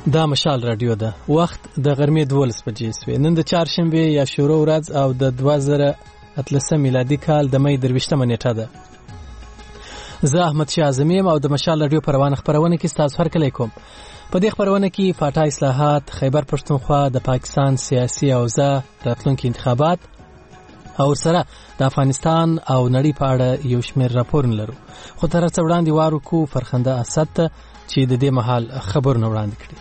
دا مشال رادیو ده. وخت د غرمې 12 بجې سوې. نن د چهارشنبه یا شروع ورځ او د 2013 میلادي کال د مې 23 نیټه ده. زه احمد شاه اعظمي او د مشال رادیو پروانه خبرونه کې تاسو هر کله کوم. په دې خبرونه کې فاټا اصلاحات، خیبر پښتونخوا، د پاکستان سیاسي اوضاع، راتلونکي انتخابات او سره د افغانستان او نړۍ په اړه یو شمېر راپورونه لرو. خو تر څو وړاندې وارو کو فرخنده اسد ته چې د دې مهال خبرونه وړاندې کړي.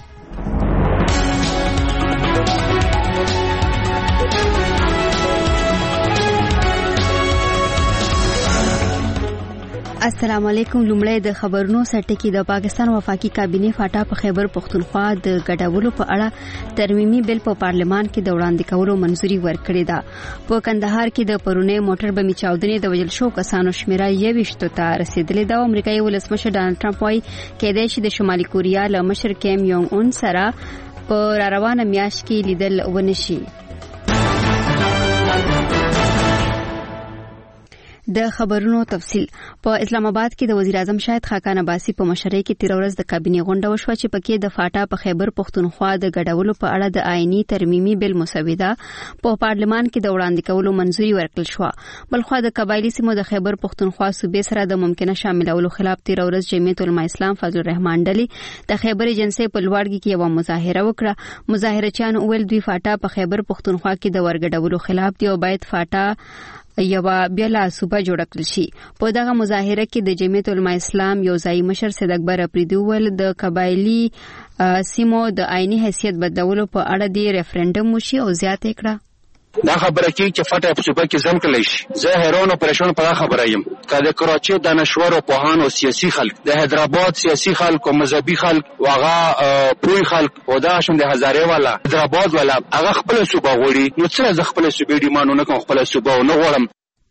السلام علیکم. لومړی د خبرونو سرټکی. د پاکستان وفاقي کابینه فاټا په خیبر پښتونخوا د ګډولو په اړه ترمیمي بل په پارلمان کې د وړاندې کولو منځوري ورکړې ده. په کندهار کې د پرونی موټر بمي چاودنې د وژل شو کسانو شمیره 21 ته رسیدلې ده. امریکایي ولسمشر ډانلډ ټرمپ وايي کېدای شي د شمالي کوریا له مشر کیم یونګ اون سره په روانه میاشت کې لیدل ونشي. د خبرونو تفصیل. په اسلام آباد کې د وزیر اعظم شاهد خاقان عباسي په مشرۍ کې تیر ورځ د کابینې غونډه وشوه چې پکې د فاټا په خیبر پښتونخوا د ګډولو په اړه د آئینی ترمیمي بل مسوده په پارلمان کې د وړاندې کولو منځوري ورکړل شو. بلخو د قبایلی سیمو د خیبر پښتونخوا صوبې سره د ممکنه شاملولو خلاف تیر ورځ جمعیت العلماء اسلام فضل الرحمن ډلې د خیبر ایجنسی په لوړګي کې یو مظاهره وکړه. مظاهرچیان ویل دوی فاټا په خیبر پښتونخوا کې د ورګډولو خلاف دی او باید فاټا یو بیل صوبه جوړ کړل شي. په دغه مظاهره کې د جمعیت العلماء اسلام یو ځای مشر سید اکبر اپریدي ول د قبایلی سیمو د آئینی حیثیت بدلولو په اړه دی ریفرندم وشي او زیاته کړه. دا خبره کې چې فاټا په صوبه کې ځم کړی شي. زه هرون پرېشان په خبره یم. کله کراچي دانشور او پوهان او سیاسي خلک، د حیدرآباد سیاسي خلک او مذهبي خلک واغه پوی خلک او دا شوم د هزاره والا حیدرآباد والا هغه خپل صوبه غوړي. نو څه ز خپل صوبې ډیمانونه کوم خپل صوبه نه غواړم.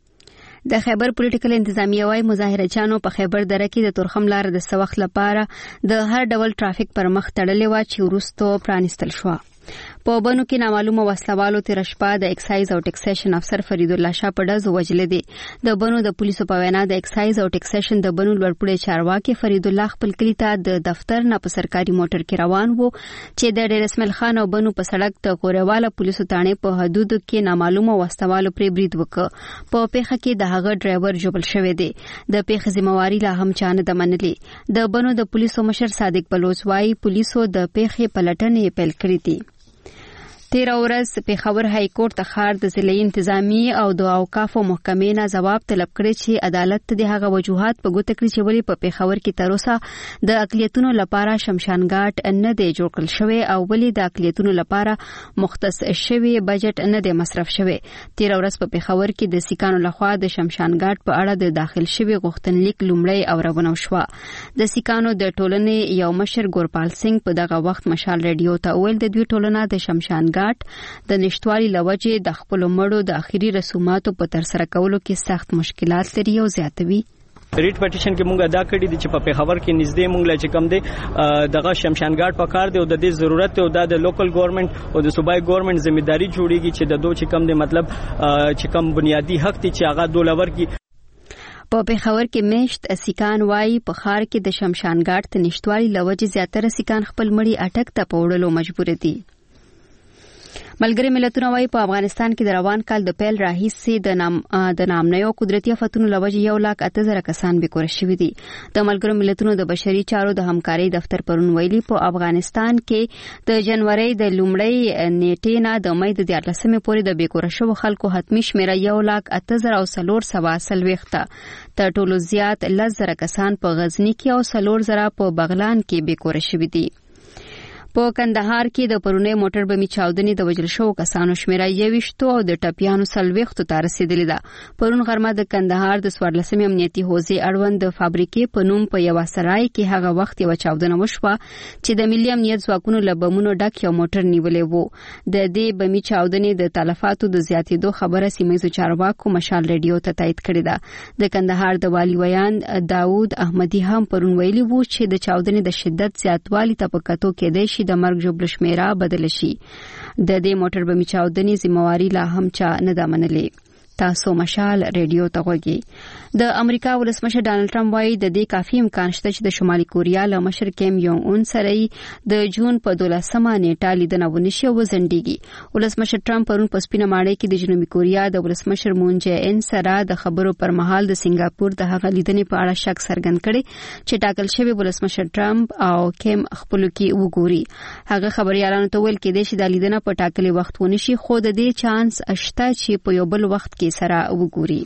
د خیبر پولیټیکل انتظامیه وايي مظاهرچیانو په خیبر دره کې د تورخم لار د سوخت لپاره د هر ډول ټرافیک پر مخ تړلې و چې ورستو پرانستل شو. په بنو کې نامعلومه وسلوالو تیر شپه د اکسایز او ټیکسیشن افسر فرید الله شاه په ډز وجلې دي. د بنو د پولیسو په وینا د اکسایز او ټیکسیشن د بنو لوړپوړي چارواکي فرید الله خپل کلی ته د دفتر نه په سرکاري موټر کې روان وو چې د ډیر اسماعیل خان او بنو په سړک ته کورواله پولیسو تانه په حدود کې نامعلومه وسلوالو پر برید وکړ. په پیښه کې د هغه ډرایور جوړل شوی دی. د پیښې ذمہواری لا هم چانه د منلې. د بنو د پولیسو مشر صادق بلوچ وايي پولیسو د پیښې پلټنې پیل کړې دي. تیر ورځ پیښور های کورټ ته خار د ضلعي انتظامی او د اوقافو محکمې نه ځواب طلب کړی چې عدالت د هغه وجوهات په ګوته کړي چې ولې په پیښور کې تر اوسه د اقلیتونو لپاره شمشانګاټ نه دی جوړ کړل شوی او ولې د اقلیتونو لپاره مختص شوی بجټ نه دی مصرف شوی. تیر ورځ په پیښور کې د سیکانو لخوا د شمشانګاټ په اړه د داخل شوی غوښتنلیک لومړی اورونه شو. د سیکانو د ټولنې یو مشر ګورپال سنگ په دغه وخت مشال رادیو ته ویل د دوی ټولنه د شمشانګاټ د نشټوالي لوجې د خپل مړو د اخیری رسوماتو په تر سره کولو کې سخت مشکلات لري او زیاتوي. ریټ پټیشن کې مونږه دا کړی دی چې په پیښور کې نږدې مونږ لا چې کم دی دغه شمشانګاټ په کار دی او د دې ضرورت او د لوکل ګورنمنت او د صوبایي ګورنمنت ځمېداري جوړیږي چې د دوه چې کم دی مطلب چې کم بنیادی حق دی چې هغه دولور کې په پیښور کې میشت سیکان وايي په خار کې د شمشانګاټ ته نشټوالي لوجې زیاتره سیکان خپل مړي اټک ته پوړلو مجبور دي. ملګری ملتونه وايي په افغانستان کې د روان کال د پیل راهیسې د نامنیو قدرتي آفتونو لوجې 1,08,000 کسان بېکور شوي دي. د ملګرو ملتونو د بشري چارو د همکارۍ دفتر پرون ویلي په افغانستان کې د جنوري د لومړۍ نیټې نه د مې د 14 پورې د بېکور شوو خلکو حتمي شمیره 1,08,440 تر ټولو زیات 10,000 کسان په غزنی کې او 4,000 په بغلان کې بېکور شوي دي. په کندهار کې د پرونی موټر بمي چاودنې د وژل شوو کسانو شمیره 21 او د ټپیانو 40 ته رسیدلې ده. پرون غرمه د کندهار د 14 امنیتي حوزې اړوند د فابریکې په نوم په یو سرای کې هغه وخت یو چاودنه وشوه چې د ملي امنیت ځواکونو له بمونو ډک یو موټر نیولې وو. د دې بمي چاودنې د تلفاتو د زیاتېدو خبره سیمه‌ییزو چارواکو مشال رادیو ته تایید کړې ده. د کندهار د والي ویان داود احمدي هم پرون ویلي وو چې د چاودنې د شدت زیاتوالي ته په کتو کې د مرګ جوړ شمیره بدل شي. د دې موټر بمي چاودنې ذمہواری لا هم چا نه ده منلې. تاسو مشال ریډیو ته غوږی. د امریکا ولسمشر ډانلډ ټرمپ وايي د دې کافي امکان شته چې د شمالي کوریا له مشر کیم یونګ اون سره د جون په 12مه نیټه لیدنه ونشي او وزندېږي. ولسمشر ټرمپ پرون په سپینه ماڼۍ کې د جنوبي کوریا د ولسمشر مون جه ان سره د خبرو پر مهال د سنگاپور د هغه لیدنې په اړه شک څرګند کړي چې ټاکل شوی ولسمشر ټرمپ او کیم خپل کې وګوري. هغه خبريالانو ته ویل کېدای شي د لیدنه په ټاکلي وخت ونشي، خو د دې چانس شته چې په یو بل وخت کې سره وګوري.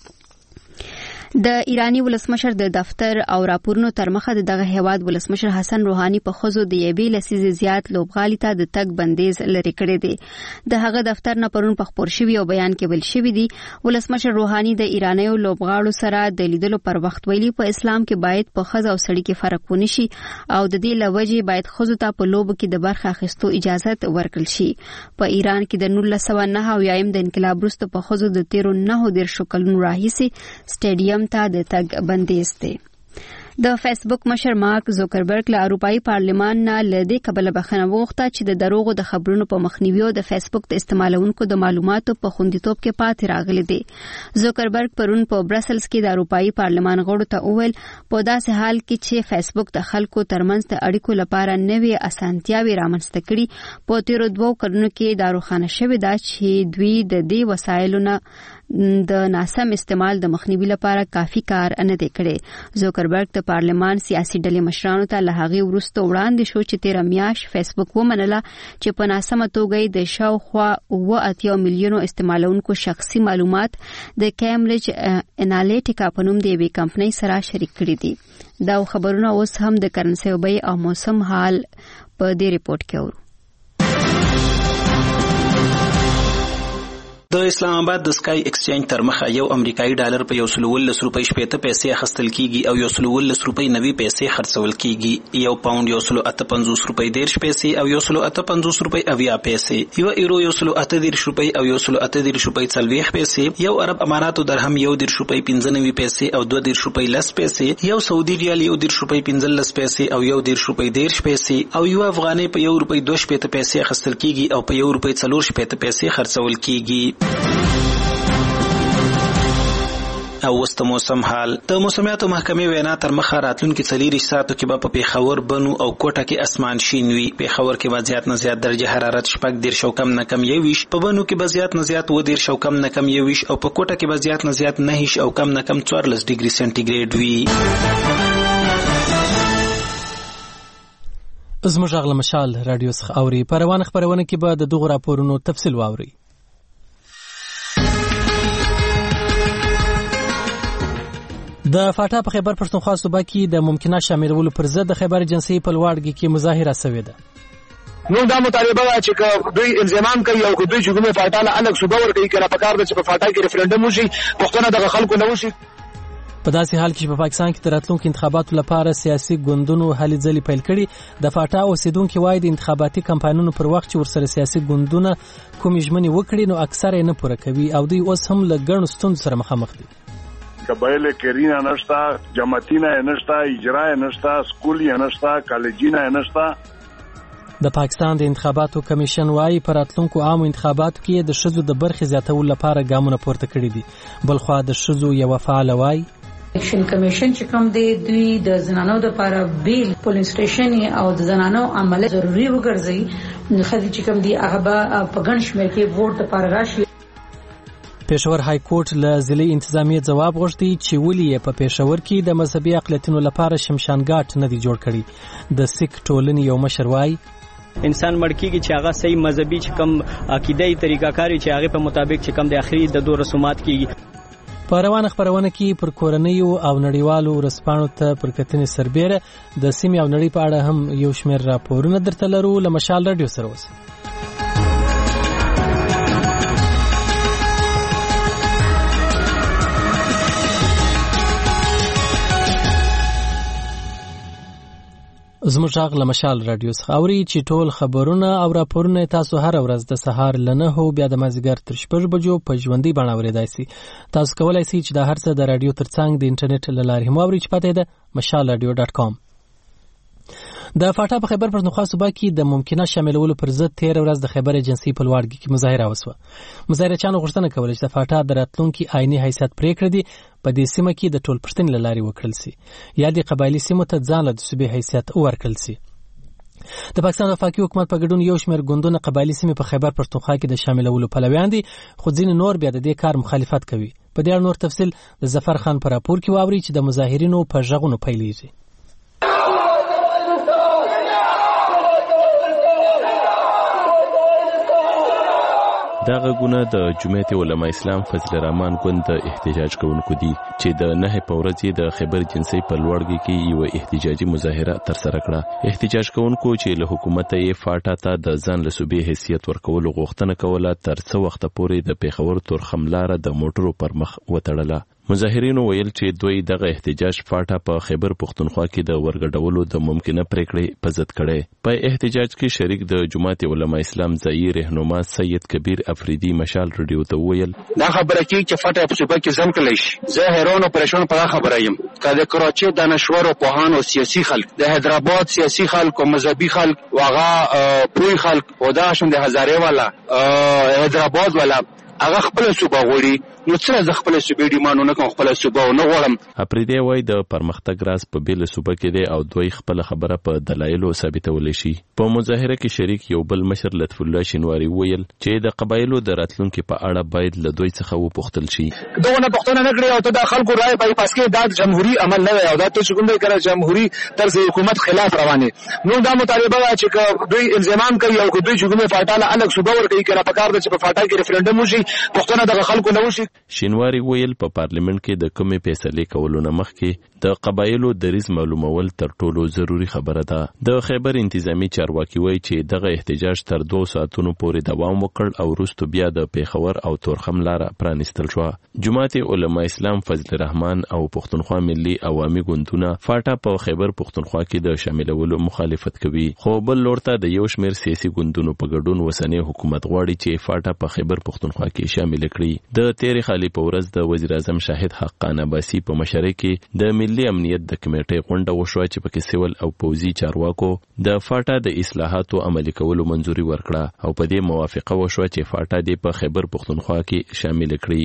د ایرانی ولسمشر د دفتر او راپورونو تر مخه دغه هیواد ولسمشر حسن روحانی په خزو د یبې لسیزې زیات لوبغالي ته د تګ بندیز لري کړی دی. د هغه دفتر نه پرون په خبر شوی او بیان کې ویل شوی دی ولسمشر روحانی د ایرانیو لوبغاړو سره د لیدلو پر وخت ویلي په اسلام کې باید په خزو او سړي کې فرق ونشي او د دې لوجې باید خزو ته په لوب کې د برخه اخیستو اجازه ورکړل شي. په ایران کې د 1909 د انقلاب وروسته په خزو د 13 کلونو راهیسي سټیډیم ته د تګ بندیز دی. د فیسبوک مشر مارک زوکربرګ له اروپאי پارلمان نه لدې قبل بخښنه وغوښته چې د دروغو د خبرونو په مخنیوي او د فیسبوک د استعمالونکو د معلوماتو په خوندیتوب کې پاتې راغلي دي. زوکربرګ پرون په برسلز کې د اروپאי پارلمان غړو ته وویل په داسې حال کې چې فیسبوک د خلکو ترمنځ د اړیکو لپاره نوې اسانتیاوې رامنځته کړي، په تیرو 2 کلونو کې دا روښانه شوې ده چې دوی د دې وسایلو نه د ناسم استعمال د مخنیوي لپاره کافي کار نه دی کړی. زوکربرګ د پارلمان سیاسي ډلې مشرانو ته له هغې وروسته وړاندې شو چې 13 میاشت فیسبوک ومنله چې په ناسمه توګه د شاوخوا 80 میلیونو استعمالونکو شخصي معلومات د کیمبرج انالیټیکا په نوم د یوې کمپنۍ سره شریک کړي دي. دا خبرونه اوس هم د کرنسي بیې او موسم حال په دې ریپورت کې اورو. د اسلام آباد د سکای ایکسچینج تر مخه یو امریکایي ډالر په 110 روپۍ 80 پیسې اخیستل کیږي او 110 روپۍ 90 پیسې خرڅول کیږي. یو پاوند 158 روپۍ 10 پیسې او 158 روپۍ 80 پیسې، یو ایرو 138 روپۍ او 138 روپۍ 40 پیسې، یو عرب اماراتو درهم 1 روپۍ 95 پیسې او 2 روپۍ 10 پیسې، یو سعودي ریال 1 روپۍ 15 پیسې او 1 روپۍ 10 پیسې او یو افغانۍ په 1 روپۍ 2 پیسې اخیستل کیږي او په 1 روپۍ 4 پیسې خرڅول کیږي. او وست موسم حال. د موسمیاتو محکمې وینا تر مخه راتلونکي 40 ساعتو کې به په پیښور، بنو او کوټه کې اسمان شین وي. پیښور کې به زیات نه زیات درجه حرارت 14 او کم نه کم 21، په بنو کې به زیات نه زیات 12 او کم نه کم 21 او په کوټه کې به زیات نه زیات 9 او کم نه کم 14 ډیګري سنټیګریډ وي. زموږ غږ مشال رادیو څخه اوري. په روانه خبرونه کې به د دغو راپورونو تفصیل واوري. د فاټا په خیبر پښتونخوا صوبه کې د ممکنه شاملولو پر ضد د خیبر ایجنسی په لوړګي کې مظاهره شوې ده. نو دا مطالبه ده چې دوی الزام کوي او دوی چې کومه فاټا له الګ صوبه ورګي کنه په کار ده چې په فاټا کې ریفرندم وشي، پښتون د خلکو نه وشي. په داسې حال کې چې په پاکستان کې د راتلونکو انتخاباتو لپاره سیاسي ګوندونو هلې ځلې پیل کړي، د فاټا اوسیدونکو وايي د انتخاباتي کمپاینونو پر وخت چې ورسره سیاسي ګوندونه کومې ژمنې وکړي نو اکثر یې نه پوره کوي او دوی اوس هم له ګڼو ستونزو سره مخامخ دي. قبایل کرینا نشتا، جماعتینا نشتا، اجرا نشتا، سکول نشتا، کالجینا نشتا. د پاکستان د انتخاباتو کمیشن وايي پر راتلونکو عامو انتخاباتو کې د شذو د برخې زیاتولو لپاره ګامونه پورته کړي دي. بلخوا د شذو یو فعال وايي اکشن کمیشن چې کوم دی دوی د زنانو لپاره بیل پولیس سټیشن او د زنانو عمل ضروری وګرځي، نو خدي چې کوم دی هغه په ګڼ شمېر کې ووټ لپاره راشي. پېښور های کورټ له ضلعي انتظامیې ځواب غوښتي چې ولې په پېښور کې د مذهبي اقلیتونو لپاره شمشانګاټ نه دی جوړ کړی. د سیک ټولنې یو مشر وايي انسان مړ کیږي چې هغه صحیح مذهبي چې کوم عقیدوي طریقه کاری چې هغه په مطابق چې کوم د اخري د دوه رسومات کیږي. په روانه خبرونه کې پر کورنیو او نړیوالو ورسپانو ته پر کتنې سربېره د سیمې او نړۍ په اړه هم یو شمېر راپورونه درته لرو. له مشال رادیو سره اوسئ. زموږ غږ له مشال رادیو څخه اوري چې ټول خبرونه او راپورونه تاسو هر ورځ د سهار له 9 بیا د مازدیګر تر 6 بجو په ژوندۍ بڼه اورېدای شئ. تاسو کولی شئ چې دا هر څه د رادیو ترڅنګ د انټرنیټ له لارې هم واورئ چې پته ده mashalradio.com. د فاټا په خیبر پښتونخوا صوبه کې د ممکنه شاملولو پر ضد 13 ورځ د خیبر ایجنسی په لوړګي کې مظاهره وسوه. مظاهرچیانو غوښتنه کوله چې د فاټا د راتلونکي آئینی حیثیت پریکړه دي په دې سیمه کې د ټول پښتنې له لارې وکړل سي یا د قبایلی سیمو ته ځان له صوبې حیثیت ورکړل سي. د پاکستان وفاقي حکومت په ګډون یو شمېر ګوندونه قبایلی سیمې په خیبر پښتونخوا کې د شاملولو پلویان دي، خو ځینې نور بیا د دې کار مخالفت کوي. په دې اړه نور تفصیل د ظفر خان په راپور کې واوري چې د مظاهرینو په غږونو پیلېږي. دا غږونه د جمعیت علماء اسلام فضل الرحمن ګوند د احتجاج کوونکو دي چې د 9 په ورځ د خیبر ایجنسی په لوړګي کې یو احتجاجي مظاهره ترسره کړه. احتجاج کوونکو چې له حکومت یې فاټا ته د ځان له صوبې حیثیت ورکولو غوښتنه کوله تر څو وخت پورې د پیښور تورخم لاره د موټرو پر مخ وتړله. مظاهرینو ویل چې دوی دغه احتجاج فاټا په خیبر پښتونخوا کې د ورګډولو د ممکنه پریکړې په ضد کړي. په احتجاج کې شریک د جماعت علماء اسلام ځایي رهنما سید کبیر افریدی مشال رادیو ته ویل دا خبره کې چې فاټا په صوبه کې ځم کلی شي. زه هیرون اپریشن په خبره یم که د کراچي دانشور او پوهان او سیاسي خلک د حیدرآباد سیاسي خلک او مذهبي خلک واغه پوی خلک او دا شم د هزاره والا حیدرآباد والا هغه خپل صوبه غوړي نو څه ز خپل صوبې ډیمانو نه کوم خپل صوبه نه غواړم. اپریدی وای د پرمختګ راز په بیل صوبه کې دی او دوی خپل خبره په دلایلو ثابتول شي. په مظاهره کې شریک یو بل مشر لطف الله شینواری ویل چې د قبایلو د راتلونکو په اړه باید له دوی څخه وپوښتل شي. دغه پښتنه نه کړی او ته د خلکو رائے په پاس کې د جمهوریت عمل نه او دا ته کوم دی کړه جمهوریت طرز حکومت خلاف روانه. نو دا مطالبه چې دوی الزام کوي او دوی چې کومه فاټاله الګ صوبه ور کوي کړه په کار د چې په فاټا کې ریفرندوم وشي پښتنه د خلکو نه وشي. شینواری ویل په پارلیمنت کې د کومې فیصلې کولو نه مخکې د قبایلو دریز معلومول تر ټولو ضروری خبره ده. د خیبر انتظامی چارواکي وایي چې دغه احتجاج تر 2 ساعتونو پورې دوام وکړ او وروسته بیا د پیښور او تورخم لاره پرانیستل شو. جماعت علماء اسلام فضل الرحمن او پښتونخوا ملي عوامي ګوندونه فاټا په خیبر پښتونخوا کې د شاملولو مخالفت کوي، خو بل لورته د یو شمېر سیاسي ګوندونو په ګډون وسنۍ حکومت غواړي چې فاټا په خیبر پښتونخوا کې شامل کړي. د 13 خالي په ورځ د وزیر اعظم شاهد حقان عباسي په مشرۍ کې د ملي امنیت د کمیټې غونډه وشوه چې پکې سیول او پوځي چارواکو د فاټا د اصلاحاتو عملي کولو منځوري ورکړه او په دې موافقه وشوه چې فاټا د په خیبر پښتونخوا کې شامل کړي.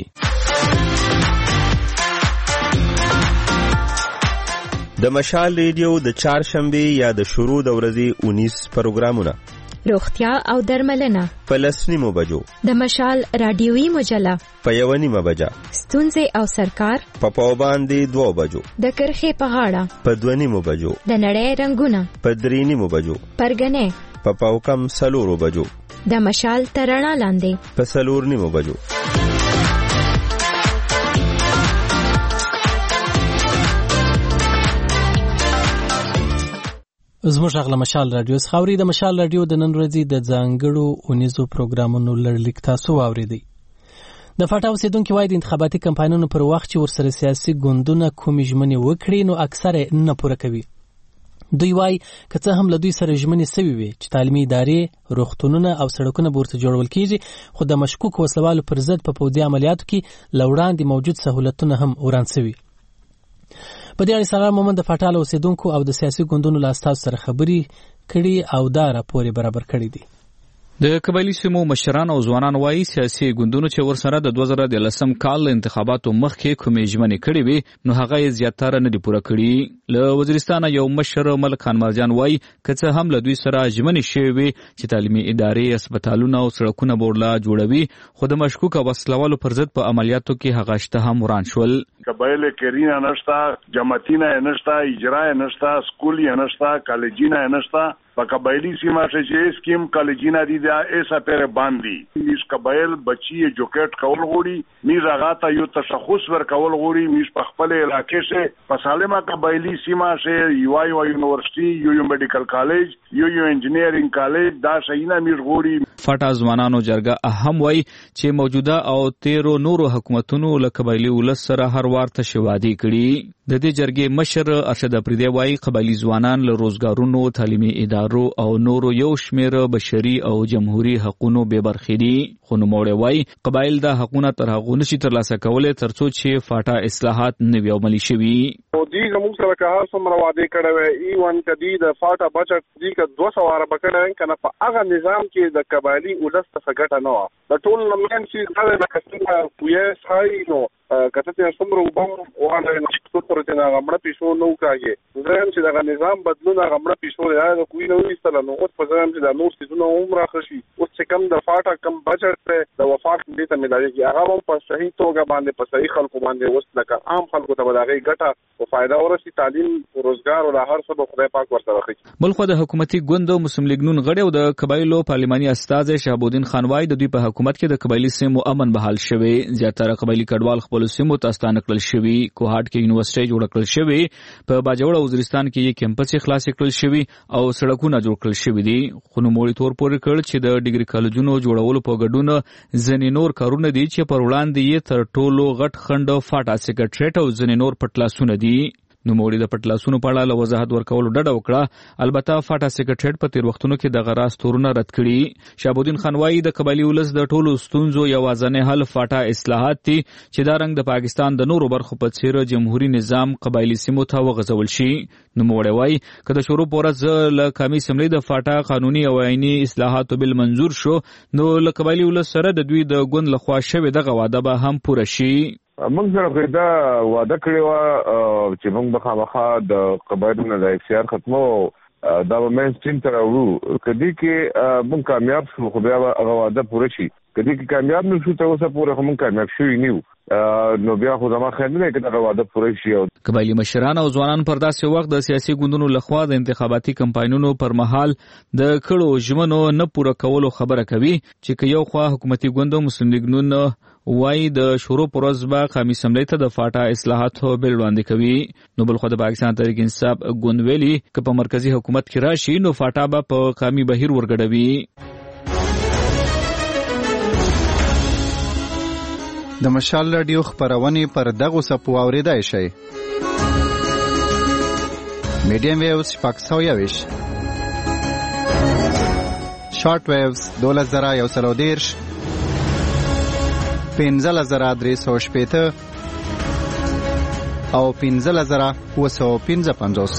د مشال ریډیو د چهارشنبه یا د شروع د ورځې 19 پروګرامونه روغتیا او درملنه په 10 بجو، د مشال رادیوي مجله په 1 بجه، ستونزې او سرکار په باندې 2 بجو، د کرخې په غاړه په 2 بجو، د نړۍ رنگونه په 3 بجو، پرګنې په پاوکم 4 بجو، د مشال ترڼا لاندې په 4 بجو. زموږ غلا مشال رادیو خاوري د مشال رادیو د نن ورځې د ځانګړو اونیزو پروګرامونو لړلیک تاسو واوریدئ. د فاټا اوسیدونکو وایي د انتخاباتي کمپاینونو پر وخت چې ورسره سیاسي ګوندونه کومې ژمنې وکړي نو اکثره نه پوره کوي. دوی وایي که څه هم له دوی سره ژمنې سوي وي چې تعلیمي ادارې، روغتونونه او سړکونه به ورته جوړول کیږي، خو د مشکوک وسلوالو پر ضد په پوځي عملیاتو کې له وړاندې موجود سهولتونه هم وران سوي. په دې اړه سلام محمد د فاټا له اوسیدونکو او د سیاسي ګوندونو له استازو سره خبرې کړي او دا راپور برابر کړی دی. د قبایلی سیمو مشران او ځوانان وایي سیاسي ګوندونو چې ورسره د 2013 کال انتخاباتو مخکې کومې ژمنې کړې وي نو هغه یې زیاتره نه دي پوره کړي. له وزیرستان یو مشر ملک خان مرجان وایي که څه هم له دوی سره ژمنې شوې وي چې تعلیمي ادارې، هسپتالونه او سړکونه بورلا جوړوي، خو د مشکوک وسلوالو پر ضد په عملیاتو کې هغه شته هم وران شول. قبایل کرینا نشتا، جماعتینا نشتا، اجرا نشتا، سکولی نشتا، کالجینا نشتا. په قبایلی سیمه چې سکیم کالجینا دي دا ایسا پر باندې میش قبایل بچي جوکټ کول غوړي میز هغه ته یو تشخص ور کول غوړي میش په خپل علاقې شه په سالمه قبایلی سیمه شه یو یونیورسيټي یو میډیکل کالج یو انجینیرینګ کالج دا شینه میش غوړي. فاټا ځوانانو جرګه اهم وایي چې موجوده او 13 نورو حکومتونو له قبایلی ولس سره هر وار تشوادي کړي. د دې جرګې مشر ارشد افریدی وایي قبایلی ځوانان له روزګارونو، تعلیمي ادارو ادارو او نورو یو شمیر بشري او جمهوریت حقوقو به برخې دي. خو نوموړی وایي قبایل دا حقونه تر هغو نشي ترلاسه کولی ترڅو چې فاټا اصلاحات نه وي عملي شوي. دیګه موږ سره که هر څومره وعده کړی وی ایون کدی د فاټا بچت دیګه 200 واره بکړی کنه په هغه نظام کې د قبایلی ولس څخه ګټه نه و. د ټول لمن چې دا د کسبه پویس هاي نو کته ته څومره وبم وانه نشو ترته نه غمړه پیسو نو کاږي. زم چې دا نظام بدلونه غمړه پیسو یا د کوی نو ایستل نو اوس په ځم چې د نور سيزونه عمره خشي اوس چې کم د فاټا کم بچت د وفات دې ته ملایږي هغه په صحیح توګه باندې په صحیح خلکو باندې اوس لکه عام خلکو ته وداغي ګټه او فائدہ ورسي تعلیم او روزګار او هر څه به خدای پاک ورسره کوي. بلخو د حکومتي ګوند او مسلم لیگ نون غړي او د قبایلو پارلماني استاد شهاب الدین خان وای د دوی په حکومت کې د قبایلی سیمو امن بحال شوی. زیاتره قبایلی کډوال خپل سیمو ته ستانکل شوی. کوهاټ کې یونیورسيټي جوړ کړل شوی. په باجوړ او وزیرستان کې یو کیمپس خلاص کړل شوی او سړکونه جوړ کړل شوی دي. خو نو مولي تور پورې کړ چې د ډیګري کالجونو جوړولو په ګډون ځنې نور کارونه دي چې پر وړاندې یې تر ټولو غټ خند فاټا سیکریټریټ او ځنې نور پټلاسونه دي. نوموړي د پټلاسونو په اړه وضاحت ورکولو ډډه وکړه. البته فاټا سیکریټریټ په تیر وختونو کې د غراس تورونه رد کړي. شهاب الدین خان وایي د قبایلی ولس د ټولو ستونزو یوازینی حل فاټا اصلاحات دي چې دا رنګ د پاکستان د نورو برخو په څیر جمهوریت نظام قبایلی سیمو ته وغځول شي. نوموړي وایي که د شروع پورز له کمی سملې د فاټا قانوني او عیني اصلاحات بل منظور شو نو له قبایلی ولس سره د دوی د ګوند لخوا شوی دغه وعده به هم پوره شي. موږ سره دا وعده کړی و چې موږ به خامخا د قبایلو نه د اختیار ختمو دا به مین سټریم ته راوړو. کدی کې موږ کامیاب شو خو بیا هغه وعده پوره شي. کدی کې کامیاب نه شو ته اوسه پوره موږ کامیاب شوی نیو نو بیا خو زما خیال نه کې دا وعده پوره شي. قبایلی مشران او ځوانان پر داسې وخت د سیاسي ګوندونو لخوا د انتخاباتي کمپاینونو پر مهال د کړو ژمنو نه پوره کولو خبره کوي چې یو خوا حکومتي ګوند مسلم لیگ نون وای د شروع پروز با قومي سملې ته د فاټا اصلاحاتو بل وړاندې کوي. نو بل خو د پاکستان تحریک انصاف ګوند ویلي ک په مرکزی حکومت کې راشي نو فاټا به په قومي بهیر ورګډوي. د مشال رادیو خبرونه پر دغه سپو اوریدای شي. میډیم ویوز پاکستاویش شارټ ویوز 2110 15,315 او 15,955.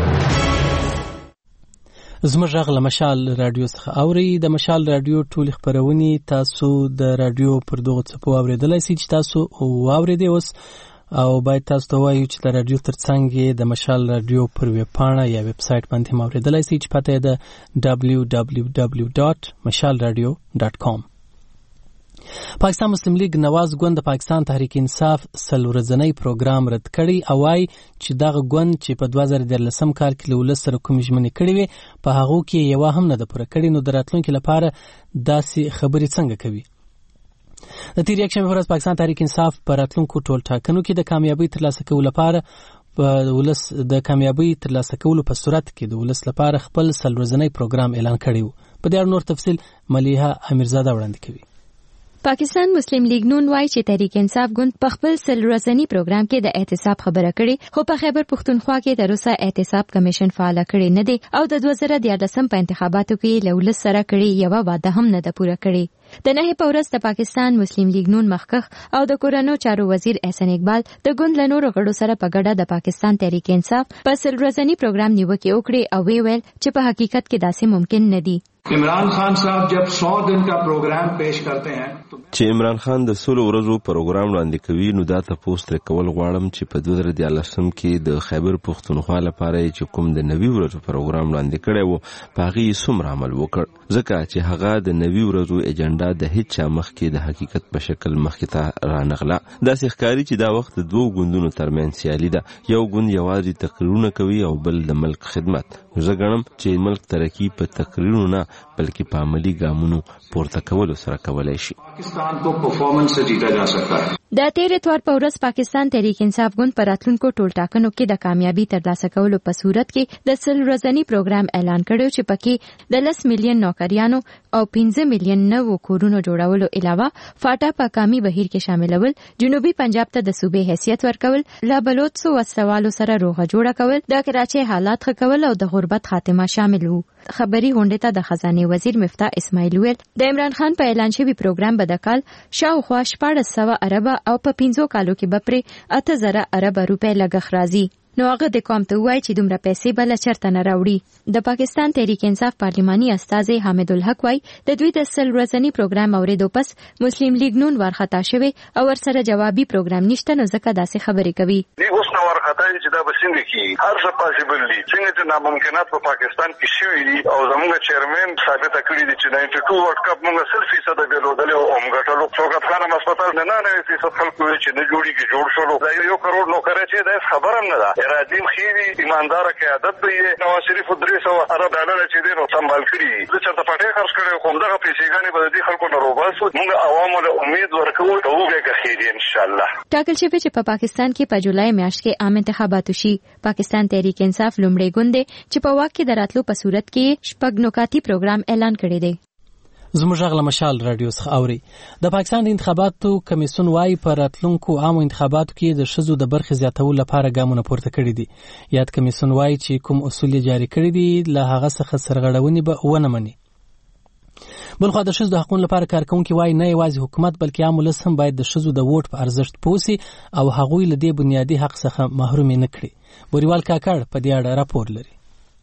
زموږ غږ له مشال رادیو څخه اوري. د مشال رادیو ټول خبرونه تاسو د رادیو پر دغه څپو اوریدلای شئ چې تاسو واوریدئ اوس او باید تاسو ته وایو چې د رادیو ترڅنګ د مشال رادیو پر ویب پاڼه یا ویب سټ باندې اوریدلای شئ چې پته ده www.mashalradio.com. پاکستان مسلم لیگ نواز ګوند د پاکستان تحریک انصاف سلورځنی پروګرام رد کړي او وايي چې دغه ګوند چې په 2013 کال کې له ولس سره کوم ژمنې کړې وي په هغه کې یو هم نه د پوره کړي. نو د راتلونکي لپاره داسې خبرې څنګه کوي؟ د تیر یک شنبه ورځ پاکستان تحریک انصاف په راتلونکو ټول ټاکنو کې د کامیابی ترلاسه کولو لپاره ولس د کامیابی ترلاسه کولو په صورت کې د ولس لپاره خپل سلورځنی پروګرام اعلان کړی و. په دې اړه نور تفصیل ملیحه امیرزاده وړاندې کوي. پاکستان مسلم لیگ نون وایي چې تحریک انصاف ګوند په خپل سلورځنی پروګرام کې د احتساب خبره کړې خو په خیبر پښتونخوا کې تر اوسه احتساب کمیشن فعال کړي نه دی او د 2014 په انتخاباتو کې له ولس سره کړي یو وعده هم نه ده پوره کړې. د نه په ورځ د پاکستان مسلم لیگ نون مخکخ او د کورونو چارو وزیر احسان اقبال د ګوند له نورو غړو سره په ګډه د پاکستان تحریک انصاف په سلورځنی پروګرام نیوکه وکړي او ویل چې په حقیقت کې داسې ممکن نه دی. عمران خان صاحب جب 100 दिन का प्रोग्राम पेश करते हैं چې عمران خان د 100 ورځو پروګرام وړاندې کوي نو دا تاسو ته کول غواړم چې په 2013 کې د خیبر پښتونخوا لپاره چې کوم د 90 ورځو پروګرام وړاندې کړی وو په هغه څومره عمل وکړ ځکه چې هغه د 90 ورځو ایجنډا د هیڅ مخ کې د حقیقت په شکل مخ ته رانغله. دا ښکاري چې دا وخت د دوه ګوندونو ترمنځ سیالي ده. یو ګوند یوازې تقریرونه کوي او بل د ملک خدمت. زه ګڼم چې ملک ترقی په تقریرونو نه بلکې په عملی ګامونو پورته کولو سره کولای شي. پاکستان کو پرفارمنس سے جیتا جا سکتا ہے. د تیر اتوار په ورځ پاکستان تحریک انصاف ګوند پر راتلونکو ټول ټاکنو کې د کامیابی ترلاسه کولو په صورت کې د سلورځنی پروګرام اعلان کړو چې پکې د 10 میلیون نوکریانو او 15 میلیون نوو کورونو جوړولو علاوه فاټا په کامي بهیر کې شاملول، جنوبي پنجاب ته د صوبې حیثیت ورکول، لا بلوچستان وسلوالو سره روغه جوړه کول، د کراچۍ حالات ښه کول او د غربت خاتمه شامل وو. خبري غونډه ته د خزانه وزیر مفتاح اسماعیل ویل د عمران خان په اعلان شوی پروګرام به د کال شاوخوا 1400 ارب او په 15 کالو کې به پرې 8000 ارب روپۍ لګښ راځي. نو هغه د قوم ته وایي چې دومره پیسې بل چرته نه راوړي. د پاکستان تحریک انصاف پارلماني استازي حامد الحق وایي د دوی د 100 ورځنی پروګرام اوریدو پس مسلم لیگ نون ورخطا شوی او ورسره جوابي پروګرام نشته، نو ځکه داسې خبرې کوي. اوس نو ورخطا چې دا بسنګ کی هر څه پاسبل دي، څنګه چې ناممکنات په پاکستان کې شوي دي او زموږ چیرمن ثابت کړی دي چې 92 ورلد کپ موږ 100% درلودل او موږ څوک خانم هسپتال نه 90% خلکو چې نه جوړیږي جوړ شول. دا 1 کروڑ نوکر چې دا خبره نه ده. راځم خېری ایماندار قیادت به نواز شریف 300 ارب ډالر چې دینو سمبال کړی د چرته پټه خرڅ کړي کوم دغه پیسېګانی به د خلکو نه روباسو. موږ عوامو له امید ورکو ته وګه خېری ان شاء الله. ټاکل شوی چې په پاکستان کې په جولای میاشت کې عام انتخابات وشي. پاکستان تحریک انصاف لومړی ګوند دی چې په واک کې دراتلو په صورت کې شپږ نکاتی پروګرام اعلان کړی دی. زموږ غږ له مشال رادیو څخه اوري. د پاکستان د انتخاباتو کمیسیون وايي پر راتلونکو عامو انتخاباتو کې د ښځو د برخې زیاتولو لپاره ګامونه پورته کړي دي. یاد کمیسیون وايي چې کوم اصول جاری کړي دي له هغه څخه سرغړونې به ونه مني. بلخو د ښځو د حقوقو لپاره کارکونکي وايي نه یوازې حکومت بلکې عام ولس هم باید د ښځو د ووټ په ارزښت پوه سي او هغوی له دې بنیادي حق څخه محروم نه کړي. بوریوال کاکړ په دې اړه راپور لري.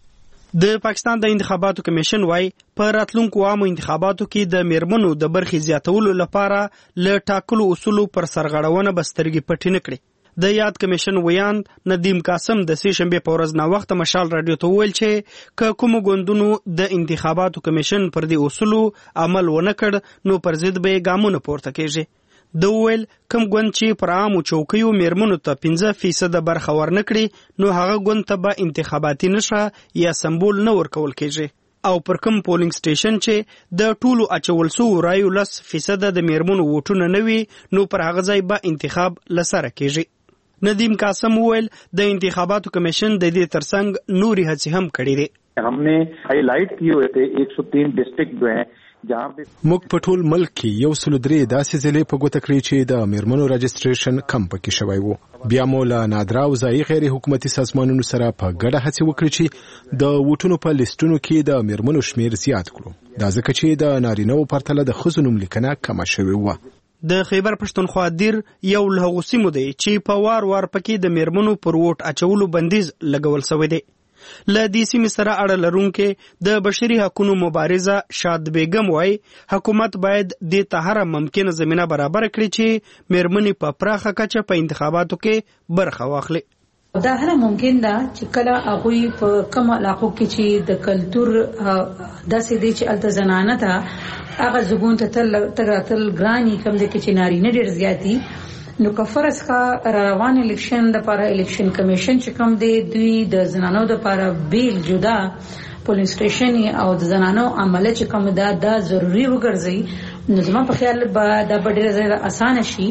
د پاکستان د انتخاباتو کمیشن وايي په راتلونکو عامو انتخاباتو کې د میرمنو د برخې زیاتولو لپاره له ټاکلو اصولو پر سرغړونه بسترګې پټې نه کړي. د یاد کمیشن ویان ندیم قاسم د سې شنبه په ورځ نا وخت مشال رادیو ته ویل چې کوم ګوندونو د انتخاباتو کمیشن پر دې اصولو عمل ونه کړ نو پر ضد به ګامونه پورته کیږي. د ویل کوم ګوند چې پر عامو چوکیو میرمنو ته 15% برخه ورنکړي نو هغه ګوند ته به انتخاباتي نشه یا سمبول نه ورکول کیږي او پر کوم پولینګ سټیشن چې د ټولو اچول سو رایو 10% د میرمنو ووټونه نه وي نو پر هغه ځای به انتخاب لسره کیږي. ندیم قاسم ویل د انتخاباتو کمیشن د دې ترڅنګ نوري هڅې هم کړې دي. हमने हाईलाइट किए हुए थे 103 डिस्ट्रिक्ट जो हैं موږ په ټول ملک کې 103 داسې ضلع په ګوته کړې چې د میرمنو رجسټریشن کم پکې شوی وو. بیا مو له نادرا او ځایي غیر حکومتي سازمانونو سره په ګډه هڅې وکړې چې د ووټونو په لیستونو کې د میرمنو شمیر زیات کړو. دا ځکه چې د نارینه‌و پرتله د ښځو نوم لیکنه کمه شوې وه. د خیبر پښتونخوا دیر یو له هغو سیمو دی چې په وار پکې د میرمنو پر ووټ اچولو بندیز لګول شوی دی. له دې سیمې سره اړه لرونکې د بشري حقوقو مبارزه شاد بیگم وايي حکومت باید د ته هر ممکنه زمينه برابر کړي چې میرمنې په پراخه کچه په انتخاباتو کې برخه واخلي. دا هر ممکن ده چې کله هغه په کوم علاقو کې چې د کلچر داسې دي چې التزامانه ده هغه زګون ته تل ګرانی کم دي چې ناری نه ډیر زیاتی نو کفرس کا روان الیکشن د لپاره الیکشن کمیشن چې کوم دی دوی د زنانو د لپاره بیل جدا پولینګ سټیشن او د زنانو عمله چې کوم دا ضروری وګرځي نو زما په خیال به دا ډېر زیات اسانه شي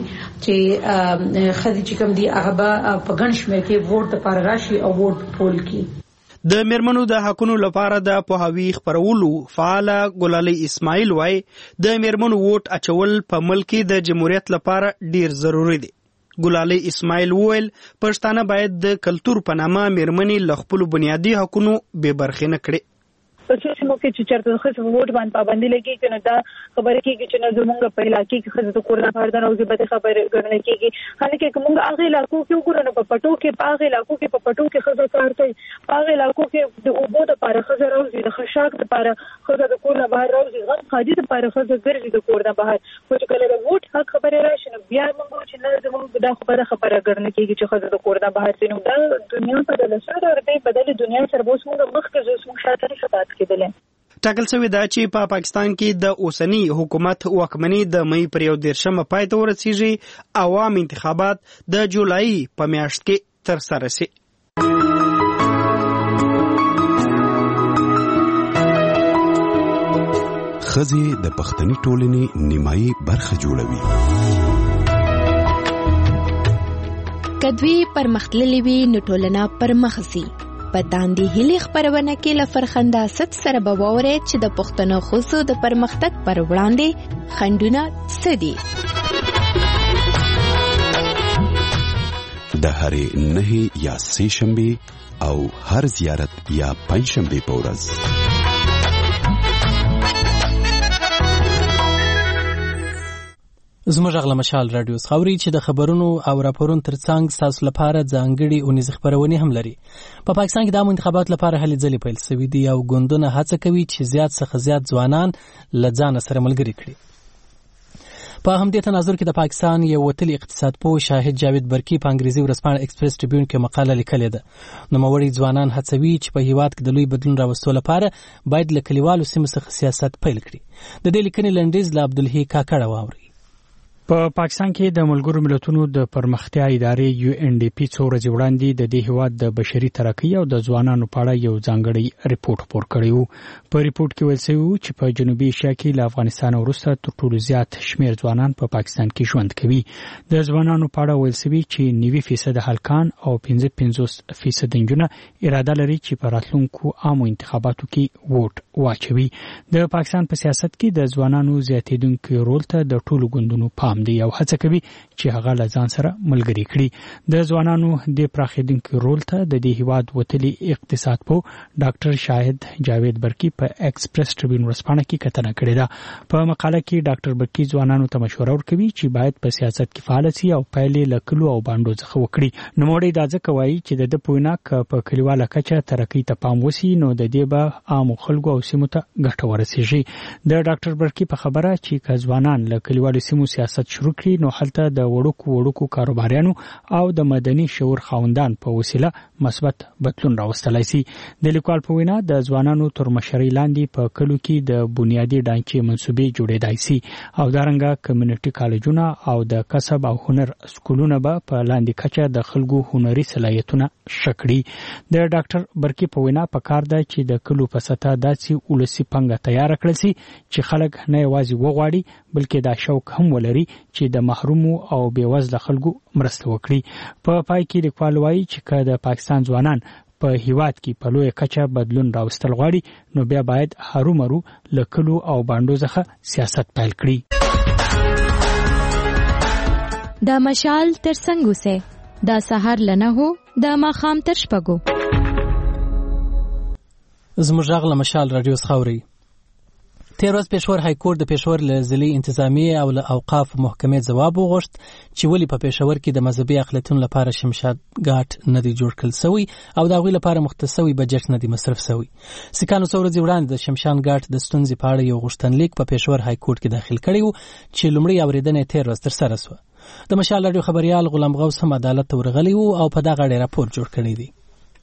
چې خدي چې کوم دی هغه په ګڼ شمېر کې ووټ د لپاره راشي او ووټ پول کی. د میرمنو د حقونو لپاره د پوهاوی خپرولو فعال ګلالي اسماعیل وای د میرمنو ووټ اچول په ملک د جمهوریت لپاره ډیر ضروری دی. ګلالي اسماعیل وویل پښتانه باید د کلچر په نامه میرمنې له خپل بنیادي حقونو بې برخې نه کړي. په څه موقع چې چرته خصوص ووټ باندې پابندي لګي کنه دا خبره کیږي چې نه زمونږ په علاقې کې خصوص د کورنا فردان او زبته خبره ګڼل کیږي حالکه کومه هغه علاقو کې وګورنه په پټو کې هغه علاقو کې په پټو کې خصوص کار کوي هغه علاقو کې د اوبو د لپاره خصوص راوځي د خشاک لپاره خصوص د کورنا بهر راوځي غن خادي د لپاره خصوص ګرځي د کورنا بهر خو چې کله د ووټ حق خبره راشي نو بیا موږ چې نه زمونږ دا خبره ګڼل کیږي چې خصوص د کورنا بهر سينو دا دنیا په دله سره ورته بدل دنیا سره بوس موږ مخکې زوسمو شاته شفاعت کېدل. ټاکل شوی دا چې په پاکستان کې د اوسنی حکومت واکمني د مې پر 1 پای ته ورسیږي عوام انتخابات د جولای په میاشت کې تر سره شي. ښځې د پښتني ټولنې نیمایي برخه جوړوي. کدوی پرمختللې وي نو ټولنه پرمخ ځي. په داندې هلي خبرونه کې لفرخنده ست سره بووري چې د پښتنو خصوصو د پرمختګ پر وړاندې خندونه سدي. د هرې 9 یا 3 شنبه او هر زیارت یا 5 شنبه په ورځ زموږ غږ له مشال رادیو څخه اورئ چې د خبرونو او راپورونو ترڅنګ ستاسو لپاره ځانګړي اونیزې خپرونې هم لري. په پاکستان کې د عامو انتخاباتو لپاره هلې ځلې پیل شوي دي او ګوندونه هڅه کوي چې زیات څخه زیات ځوانان له ځانه سره ملګري کړي. په همدې تناظر کې د پاکستان یو وتلي اقتصاد پوه شاهد جاوید برکی په انګریزي ورځپاڼه ایکسپریس ټریبیون کې مقاله لیکلې ده. نوموړي ځوانان هڅوي چې په هیواد کې د لوی بدلون راوستلو لپاره باید له کلیوالو سیمو څخه سیاست پیل کړي. د دې لیکنې لنډیز له عبدالحی کاکړه واورئ. په پاکستان کې د ملګرو ملتونو د پرمختیا ادارې UNDP څو ورځې وړاندې د دې هیواد د بشري ترقۍ او د ځوانانو په اړه یو ځانګړی ریپورت خپور کړی و. په ریپورت کې ویل شوی چې په جنوبي ایشیا کې له افغانستان وروسته تر ټولو زیات شمیر ځوانان په پاکستان کې ژوند کوي. د ځوانانو په اړه ویل شوی چې 90% هلکان او 55% نجونې اراده لري چې په راتلونکو عامو انتخاباتو کې ووټ واچوي. د پاکستان په سیاست کې د ځوانانو زیاتېدونکي رول ته د ټولو ګوندونو پام دی او هڅه کوي چې هغه له ځان سره ملګري کړي. د ځوانانو د پراخېدونکي رول ته د دې هیواد وتلي اقتصاد پوه ډاکټر شاهد جاوید برکی په ایکسپریس ټریبیون ورځپاڼه کې کتنه کړې ده. په مقاله کې ډاکټر برکی ځوانانو ته مشوره ورکوي چې باید په سیاست کې فعال شي او پایلې له کلو او باندو څخه وکړي. نوموړی دا ځکه وایي چې د په وینا په کلیواله کچه ترقۍ ته پام وشي نو د دې به عام خلکو او سیمو ته ګټه ورسیږي. د ډاکټر برکی په خبره چې ځوانان له کلیوالو سیمو سیاست شروع کړي نو هلته د وړوکو کاروباریانو او د مدني شعور خاوندان په وسیله مثبت بدلون راوستلای شي. د لیکوال په وینا د ځوانانو تر مشرۍ لاندې په کلو کې د بنیادي ډانچې منصوبې جوړېدای شي او دارنګه کمیونټي کالجونه او د کسب او هنر سکولونه به په لاندې کچه د خلکو هنري صلاحیتونه شکړي. د ډاکټر برکی په وینا پکار ده چې د کلو په سطح داسې ولسی پنګه تیار کړل شي چې خلک نه یوازې وغواړي بلکې دا شوق هم ولري چې د محرومو او بیوزله خلکو مرسته وکړي. په پای کې لیکوال وایي چې که د پاکستان ځوانان په هیواد کې په لویه کچه بدلون راوستل غواړي نو بیا باید هرومرو له کلو او باندو څخه سیاست پیل کړي. د مشال تر څنګه سه د سحر لنه هو د ماخام تر شپګو. زموږ غږ له مشال رادیو څخه اورئ. تیر ورځ پېښور های کورټ د پېښور له ضلعي انتظامیې او له اوقاف محکمې ځواب وغوښت چې ولې په پېښور کې د مذهبي اقلیتونو لپاره شمشاد ګاټ نه دی جوړ کړل شوی او د هغوی لپاره مختص شوی بجټ نه دی مصرف شوی. سیکانو څو ورځې وړاندې د شمشاد ګاټ د ستونزې په اړه یو غوښتنلیک په پېښور های کورټ کې داخل کړی و چې لومړی اورېدنه تیر ورځ ترسره شوه. د مشال رادیو خبریال غلام غوث هم عدالت ته ورغلی و او په دغه اړه راپور جوړ کړی دی.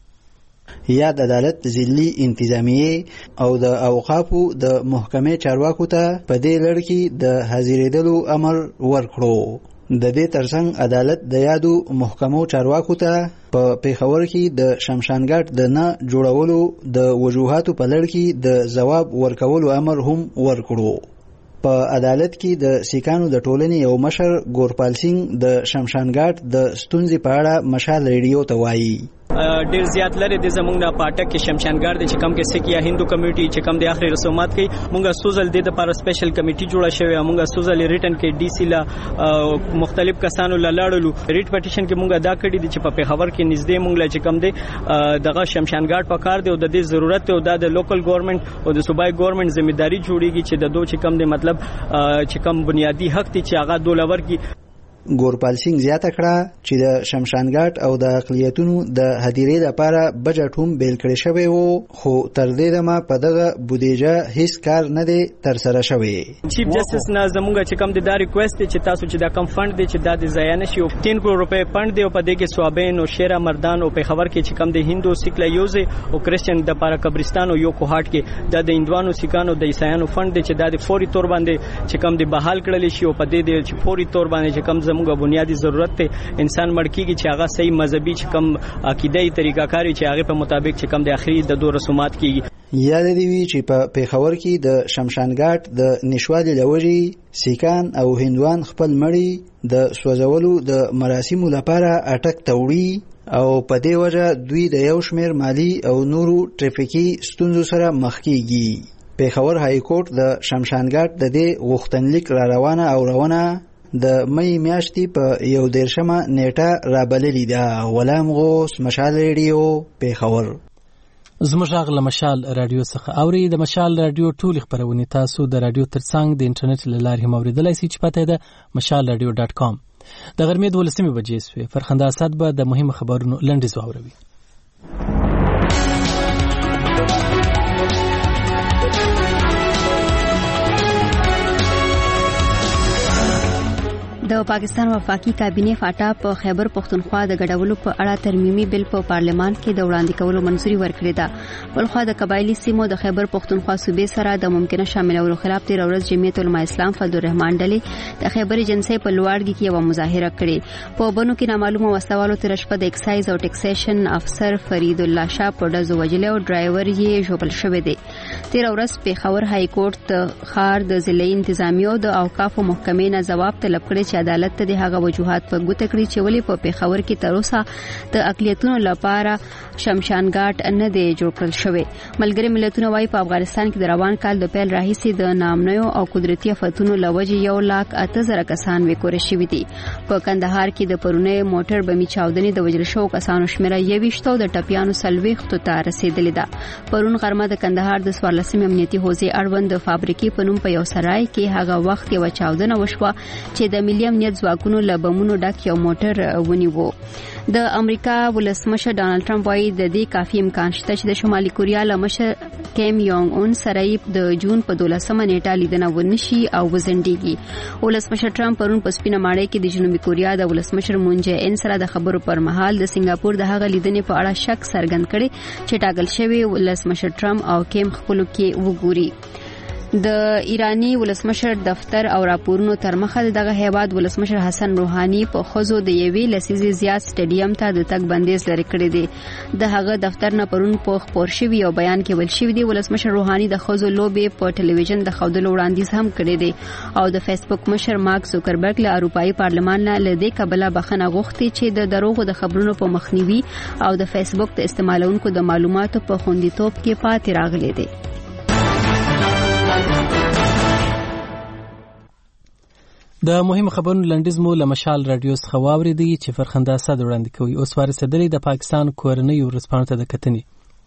یا د عدالت ضلعي انتظامیې او د اوقافو د محکمې چارواکو ته په دې لړ کې د حاضرېدلو امر ورکړو. د دې ترڅنګ عدالت د یادو محکمو چارواکو ته په پېښور کې د شمشانګاټ د نه جوړولو د وجوهاتو په لړ کې د ځواب ورکولو امر هم ورکړو. په عدالت کې د سیکانو د ټولنې یو مشر ګورپال سنگ د شمشانګاټ د ستونزې په اړه مشال ریډیو ته وایي ډیر زیات لري د زمونږ د پاټک کې شمشانګار د چې کم کې سکه یا هندو کمیټي چې کم د اخري رسومات کوي مونږه سوزل د لپاره سپیشل کمیټي جوړه شوی مونږه سوزل ریټن کې ډي سي لا مختلف کسانو لاړلو ریټ پټیشن کې مونږه دا کړی دي چې په خبر کې نږدې مونږ لا چې کم دی دغه شمشانګار په کار دی او د دې ضرورت او د لوکل ګورنمنت او د صوبای ګورنمنت ځمېداري جوړیږي چې د دوه چې کم دی مطلب چې کم بنیادی حق دي چې هغه دولور کې. ګورپال سنگ زیاته کړه چې د شمشانګاټ او د اقلیتونو د هدیرې لپاره بجټ هم بیل کړی شوی وو خو تر دې دمه په دغه بودیجه هیڅ کار نه دی تر سره شوی. چیف جسټس نه زمونږ چې کم د دا ریکوست چې تاسو چې دا کم فند دی چې دا د ضایع نشي 3 کروڑ روپے فند دی او په دې کې سوابین او شیرا مردان او په خبر کې چې کم د هندو سیک لا یوز او کرسچن د لپاره قبرستان او یو کوهاټ کې د هندوانو سیکانو د عیسایانو فند دی چې دا د فوري تور باندې چې کم د بحال کړل شي او په دې چې فوري تور باندې چې کم موږ بنیادی ضرورت ته انسان مړ کیږي چې هغه صحیح مذهبي چې کم عقیدایي طریقہ کاری چې هغه په مطابق چې کم د اخري د دوه رسومات کیږي. یاد دی وی چې په پېښور کې د شمشانګاټ د نشوالي لوجي سیکان او هندوان خپل مړی د سوځولو د مراسمو لپاره اټک توړي او په دې وجه دوی د یو شمیر مالی او نورو ټریفیکي ستونزو سره مخ کیږي. پېښور های کورټ د شمشانګاټ د دې غوښتنلیک را روانه او روانه د مې میاشتې په 11 نیټه را بللې ده. غلام غوث مشال ریډیو پېښور. زموږ غږ له مشال رادیو څخه اوري. د مشال رادیو ټول خبرونه تاسو د رادیو ترڅنګ د انټرنیټ له لارې هم اوریدلای شئ چې پته ده mashalradio.com. د غرمې 12 بجې سوې فرخنده اسد به د مهمو خبرونو لنډیز واوروي. د پاکستان وفاقي کابینه فاټا په خیبر پختونخوا د ګډولو په اړه ترمیمي بل په پارلمان کې د وړاندې کولو منځوري ورکړې ده. بلخوا د قبایلی سیمو د خیبر پختونخوا صوبې سره د ممکنه شاملولو خلاف تیر ورځ جمعیت العلماء اسلام فضلالرحمن ډلې د خیبر ایجنسۍ په لوړګي کې یو مظاهره کړې. په بنو کې نامعلومه وسوالو تر شپه د اکسایز او ټیکسیشن افسر فرید الله شاه په ډزو وجلې او ډرایور یې ژوبل شوی دی. تیر ورځ پیښور های کورټ خار د ضلعي انتظامیو د اوقافو محکمې نه جواب طلب کړی چې عدالت ته د هغه وجوهات په ګوته کړی چې ولې په پیښور کې تر اوسه د اقلیتونو لپاره شمشان ګاټ نه دی جوړ کړل شوی. ملګری ملتونه وايي په افغانستان کې د روان کال د پیل راهیسې د نامنیو او قدرتي آفتونو لوجې 1,08,000 کسان وکړل شوی دي. په کندهار کې د پرونی موټر بمي چاودنې د وژل شوو کسانو شمیره 20 د ټپیانو 40 ته رسیدلې ده. پرون غرمه د کندهار د 14 امنیتي حوزې اړوند د فابریکې په نوم په یو سرای کې هغه وخت یو چاودنه وشوه چې د ملي امنیت ځواکونو له بمونو ډک یو موټر ونیو. د امریکا ولسمشر ډانلډ ټرمپ وايي د دې کافي امکان شته چې د شمالي کوریا له مشر کیم یونګ اون سره د جون په 12مه نیټه لیدنه ونشي او وزندېږي. ولسمشر ټرمپ پرون په سپینه ماړۍ کې د جنوبي کوریا د ولسمشر مون جه ان سره د خبرو پر مهال د سنگاپور د هغه لیدنې په اړه شک څرګند کړي چې ټاکل شوی ولسمشر ټرمپ او کیم خپل کې وګوري. د ایرانی ولسمشر دفتر او راپورونو تر مخه دغه هیواد ولسمشر حسن روحانی په خوځو د یوې لسیزې زیات سټیډیم ته د تګ بندیز لري کړی دی. د هغه دفتر نه پرون په خبر شوی او بیان کې ویل شوی دی ولسمشر روحانی د خوځو لوبې په ټلویزیون د خودلو وړاندیز هم کړی دی او د فیسبوک مشر مارک زوکربرګ له اروپאי پارلمان نه لدې قبله بخنه غوښتي چې د دروغو د خبرونو په مخنیوي او د فیسبوک د استعمالونکو د معلوماتو په خوندیتوب کې پاتې راغلي دي. د مهم خبرونو لنډیز مو له مشال رادیو څخه واوریدي چې فرخنده اسد وړاندې کوي. اوس ورسېدلې د پاکستان کورنۍ ورسپانو ته د کتنې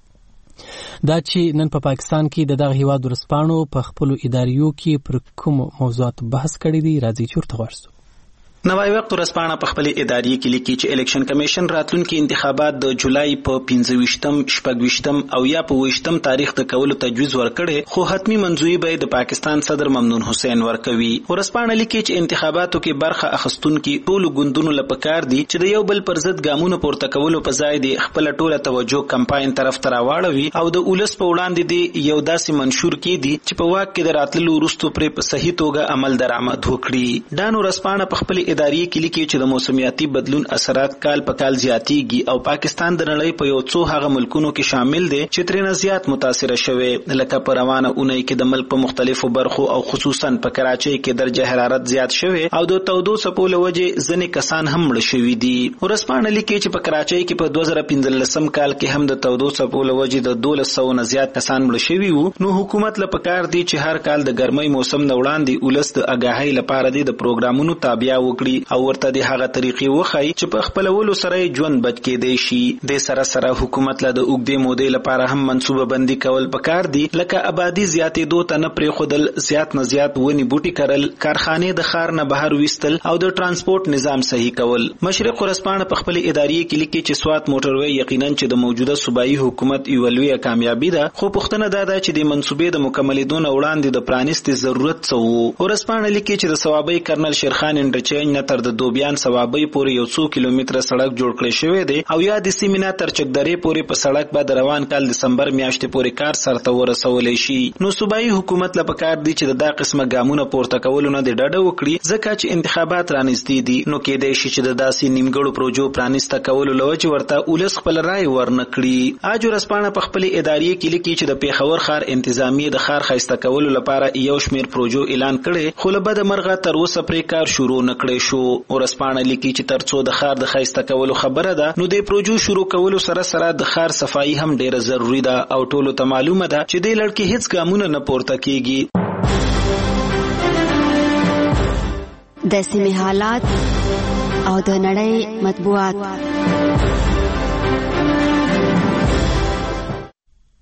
دا چې نن په پاکستان کې د دغه هیواد ورسپانو په خپل اداریو کې پر کوم موضوعات بحث کړی دی. راځي چې ورته ورسو. نوای وخت ورسپانه په خپل اداري کې لیکي چې الیکشن کمیشن راتلونکي انتخابات د جولای په 15م، 16م او یا په 20م تاریخ ته کولو تجویز ورکړي، خو حتمی منځوي به د پاکستان صدر ممنون حسین ورکوي. ورسپانه لیکي چې انتخاباتو کې برخه اخستونکي ټول ګوندونو لپاره دي چې د یو بل پر ضد ګامونه پورته کولو په ځای د خپل ټوله توجه کمپاین طرف ته راوړوي او د اولس په وړاندې دی یو داسې منشور کې دي چې په واک کې د راتللو وروسته پر په صحیح توګه عمل درآمد وکړي. دانو ورسپانه په خپل اداري کې لیکي چې د موسمیاتي بدلون اثرات کال په کال زیاتېږي او پاکستان د نړۍ په یو څو هغه ملکونو کې شامل دي چې ترې زیات متاثر شوي، لکه په روانه اونۍ کې د ملک په مختلفو برخو او خصوصا په کراچۍ کې درجه حرارت زیات شوی او د تودو څپو له وجې ځینې کسان هم مړه شوي دي. ورسپانه لیکي چې په کراچۍ کې په 2015 کال کې هم د تودو څپو له وجې د 1200 نه زیات کسان مړه شوي وو. نو حکومت له پکار دی چې هر کال د ګرمۍ موسم نه وړاندې ولس د اګاهۍ لپاره د پروګرامونو تابع وکړي او ورته د هغه طریقې وخی چې په خپل ولو سره ژوند بچ کېدی شي. د سره حکومت له د اوګدې مودې لپاره هم منصوبه بندي کول پکار دي، لکه آبادی زیاتېدو ته نه پرېښودل، زیات نه زیات ونې بوټي کرل، کارخانې د ښار نه بهر ویستل او د ترانسپورت نظام صحیح کول. مشرق ورسپانه په خپل اداري کې لیکي چې سوات موټروي یقینا چې د موجوده صوبایي حکومت یو لویه کامیابی ده، خو پوښتنه دا ده چې د منصوبې د مکملېدو نه وړاندې د پرانیستي ضرورت څه وو. ورسپانه لیکي چې د ثوابي کرنل شیرخان انټرچینج نه تر د دوبیان ثوابي پورې یو 100 کیلومتره سړک جوړ کړی شوی دی او یا د سیمینا تر چکدرې پورې په سړک باندې روان کال دسمبر میاشتې پورې کار سرته ورسولې شي. نو صوبایي حکومت لپاره کار دی چې دا قسمه ګامونه پورته کول نه د ډډه وکړي، ځکه چې انتخابات رانږدې دي. نو کېدای شي چې د داسې نیمګړو پروژو پرانیسته کولو لوجه ورته ولس خپل رائے ورنکړي. اج ورسپانه په خپل اداري کې لیکي چې د پیښور ښار انتظامیه د ښار خاصه کولو لپاره یو شمیر پروژو اعلان کړي، خو له بده مرغه تر اوسه پرې کار شروع نکړي شو. ورسپانه لیکي چې ترڅو د ښار د خاصه کولو خبره ده، نو د پروژو شروع کولو سره سره د ښار صفایي هم ډیره ضروری ده او ټولو ته معلومه ده چې د لړکی هیڅ ګامونه نه پورته کیږي. د سیمې حالات او د نړۍ مطبوعات.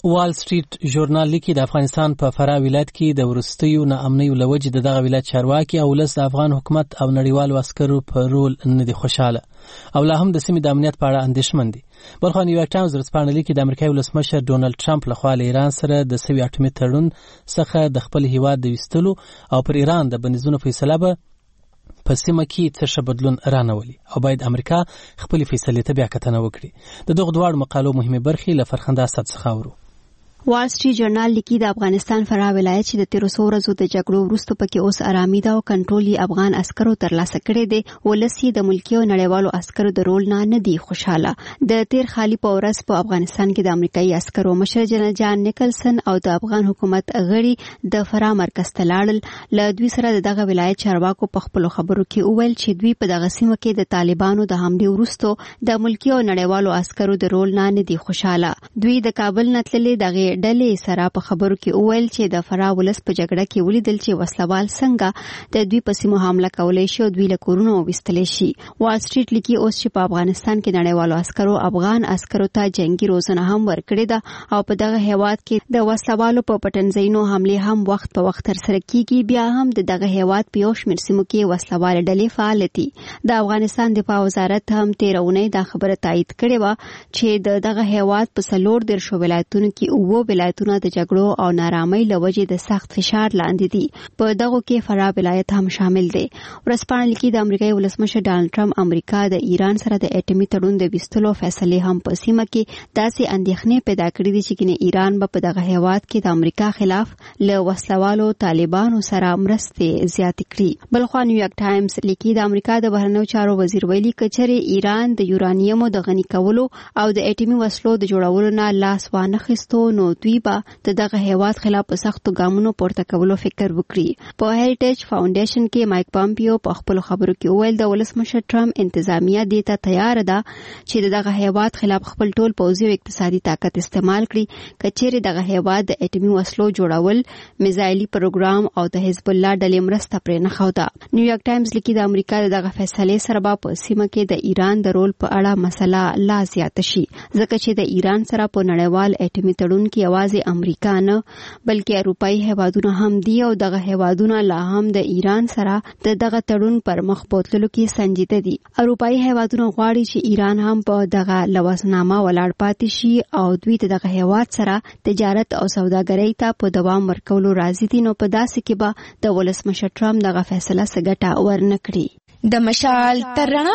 وال سټریټ ژورنال لیکي د افغانستان په فراه ولایت کې د وروستیو ناامنیو له وجې د دغه ولایت چارواکي او ولس د افغان حکومت او نړیوالو عسکرو په رول نه دي خوشاله او لا هم د سیمې د امنیت په اړه اندېښمن دي. بلخو نیویارک ټایمز ورځپاڼه لیکي د امریکا ولسمشر ډونالډ ټرمپ لخوا له ایران سره د سوي اټومي تړون څخه د خپل هیواد د ویستلو او پر ایران د بندیزونو فیصله به په سیمه کې څه ښه بدلون رانولي او باید امریکا خپل فیصلې ته بیا کتنه وکړي. د دغه دواړو مقالو مهمه برخې له فرخنده اسد څخه اورو. وال سټریټ ژورنال لیکي د افغانستان فراه ولایت چې د 1300 ورځو د جګړو وروسته پکې اوس آرامي ده او کنټرول یې افغان عسکرو ترلاسه کړی دی. ولس یې د ملکي او نړیوالو عسکرو د رول نه دی خوشاله. د تیر خالي په ورځ په افغانستان کې د امریکایي عسکرو مشر جنرال جان نیکلسن او د افغان حکومت غړي د فراه مرکز ته لاړل. له دوی سره دغه ولایت چارواکو په خپل خبرو کې وویل چې دوی په دغه سیمه کې د طالبانو د حملې وروسته د ملکي او نړیوالو عسکرو د رول نه دی خوشاله. دوی د کابل نه تللې دغه ډلې سره په خبرو کې وویل چې د فراه ولس په جګړه کې ولیدل چې وسلوال څنګه د دوی په سیمو حمله کولای شي او دوی له کورونو وستلی شي. وال سټریټ لیکي اوس چې په افغانستان کې نړیوالو عسکرو افغان عسکرو ته جنگي روزنه هم ورکړې ده او په دغه هیواد کې د وسلوالو په پټنځایونو حمله هم وخت په وخت ترسره کیږي. بیا هم د دغه هیواد په یو شمېر سیمو کې وسلوال ډلې فعال دي. د افغانستان دفاع وزارت هم تیرونه دا خبره تایید کړې و چې دغه هیواد په 14 ولایتونو کې اوه ولایتونه د جګړو او نارامۍ له وجې د سخت فشار لاندې دي. په دغه کې فراه ولایت هم شامل دی. ورځپاڼه لیکي د امریکایي ولسمشر ډانلډ ټرمپ امریکا د ایران سره د اټومي تړون د ویستلو فیصلې هم په سیمه کې داسې اندېښنې پیدا کړې دي چې کینه ایران به په دغه هیواد کې د امریکا خلاف له وسلوالو طالبانو سره مرستې زیاتې کړي. بلخو نیویارک ټایمز لیکي د امریکا د بهرنیو چارو وزیر ویلي کچره ایران د یورانیمو د غني کولو او د اټومي وسلو د جوړولو نه لاس وانه خستو نو دوی به د دغه هیواد خلاف په سختو ګامونو پورته کولو فکر وکړي. په هریټیج فاونډیشن کې مایک پامپیو په خپل خبرو کې وویل د ولسمشر ټرمپ انتظامیه دې ته تیار ده چې دغه هیواد خلاف خپل ټول پوځي او اقتصادي طاقت استعمال کړي کچېرې دغه هیواد د اټومي وسلو جوړول میزایلي پروګرام او د حزب الله ډلې مرسته پرې نه خوده. نیویارک ټایمز لیکي د امریکا دغه فیصلې سره په سیمه کې د ایران د رول په اړه مسله لا زیات شي ځکه چې د ایران سره په نړیوال اټومي تړون کې یوازې امریکا نه بلکې اروپایي هیوادونه هم دي او دغه هیوادونه لا هم د ایران سره د دغه تړون پر مخ بوتلو کې سنجیده دي. اروپایي هیوادونه غواړي چې ایران هم په دغه لوازمنامه ولاړ پاتې شي او دوی د هیواد سره تجارت او سوداګرۍ ته په دوام ورکولو راضي دي. نو په داسې کې به د ولسمشر ټرمپ دغه فیصله سګټه ورنکړي. د مشال تر رڼا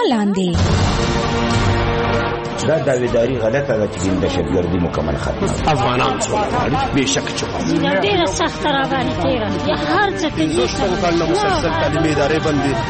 لاندې دا داویداری غلطه ده چې د شګردي مکمل ختمه افغانان څو به شک چوکا ډیره سخت را باندې تیرا هر څه کې دوستو کله مسلسل تعلیمي ادارې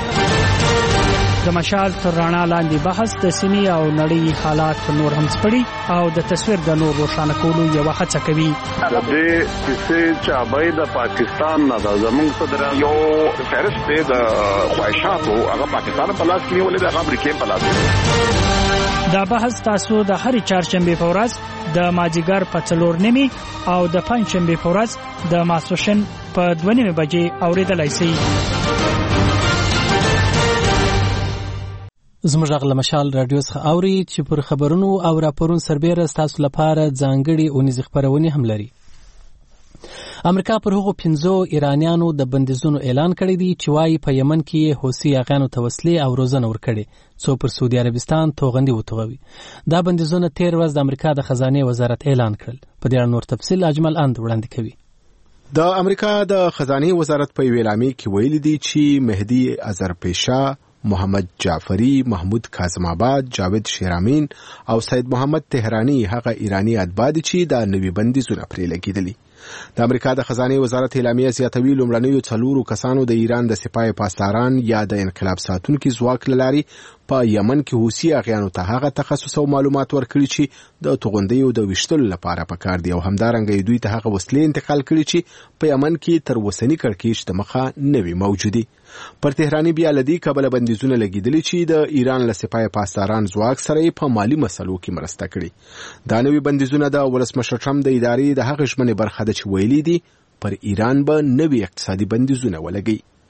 باندې د مشال تر رڼا لاندې بحث د سیمې او نړۍ حالات نور هم سپړي او د تصویر د نور روښانه کولو یو هڅه کوي. د دې چې چابای د پاکستان نه د زمونږ صدر یو فهرست د خواهشاتو هغه پاکستان په لاس کې ولې د امریکا په لاس کې. دا بحث تاسو د هرې چهارشنبه په ورځ د مازیګر په 4:30 او د پنځشنبه په ورځ د ماسپښین په 2:30 بجې اوریدلای شئ. زموږ غل مشال رادیو څخه اوري چې پر خبرونو او راپورونو سربېره تاسو لپاره ځانګړي اونیز خبرونه هم لري. امریکا پر هغو 15 ایرانیانو د بندیزونو اعلان کړی دی چې وايي په یمن کې حوثي اغانو ته وسلې او روزنه ورکړي څو پر سعودي عربستان توغندي وتوغوي. دا بندیزونه 13 ورځ د امریکا د خزانه وزارت اعلان کړل. په دې اړه نور تفصیل اجمل اند وړاندې کوي. د امریکا د خزانه وزارت په ویلامي کې ویل دي چې مهدي اظهرپیشا، محمد جعفری، محمود کاظم آباد، جاوید شیرامین او سید محمد تهرانی هغه ایرانی اتباع دي چې د نوي بندیزونه پرې لګیدلي. د امریکا د خزانه وزارت اعلامیه زیاتوي لومړنیو 4 کسانو د ایران د سپاه پاسداران یا د انقلاب ساتونکو ځواک لاري په یمن کې حوثي اغیانو ته هغه تخصص او معلومات ورکړي چې د توغندیو د وشتلو لپاره پکار دي او همدارنګه دوی ته هغه وسلې انتقال کړي چې په یمن کې تر وسنی کړکېچ د مخه نوي موجودي. پر تهرانی بیا لدی کابل بندیزونه لګیدلی چې د ایران له سپاه پاسداران ځواک سره په مالی مسلو کې مرسته کړي. دا نوي بندیزونه د ولسمشر ټرمپ د ادارې د هغه ژمنې برخه ده چې ویلي دي پر ایران به نوي اقتصادي بندیزونه ولګي.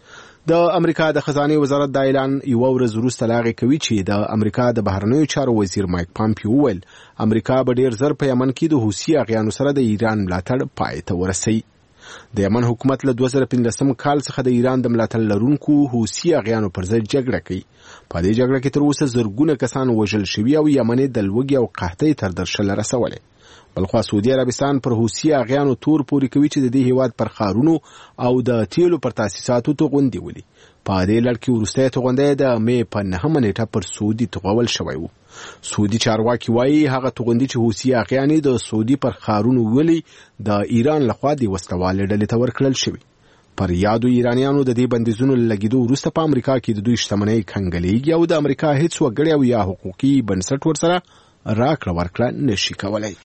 د امریکا د خزانه وزارت د اعلان یو ورځ وروسته لاغې کوي چې د امریکا د بهرنیو چارو وزیر مایک پامپیو ویل امریکا به ډیر زر په یمن کې د حوثي اغیانو سره د ایران ملاتړ پای ته ورسوي. د یمن حکومت له 2015 کال څخه د ایران د ملاتړ لرونکو حوثي اغیانو پر ضد جګړه کوي. په دې جګړه کې تر اوسه زرګونه کسان وژل شوي او یمن د لوږې او قحطۍ تر درشل رسولي. بلخوا سعودي عربستان پر حوثي اغیانو تور پوري کوي چې د دې هیواد پر خارونو او د تیلو پر تاسیساتو توغندي ولي. په دې لړ کې وروستۍ توغندۍ د مې په 9 نیټه پر سعودي توغول شوی وو. سعودي چارواکي وایي هغه توغندي چې حوثي اغیان د سعودي پر خارونو ولي د ایران لخوا د وسلوال ډلې ته ورکړل شوی. پر یادو ایرانیانو د دې بندیزونو لګیدو وروسته په امریکا کې د دوی شتمنۍ کنګلېږي او د امریکا هیڅ وګړی او یا حقوقي بنسټ ورسره راکړه ورکړه نشي کولای.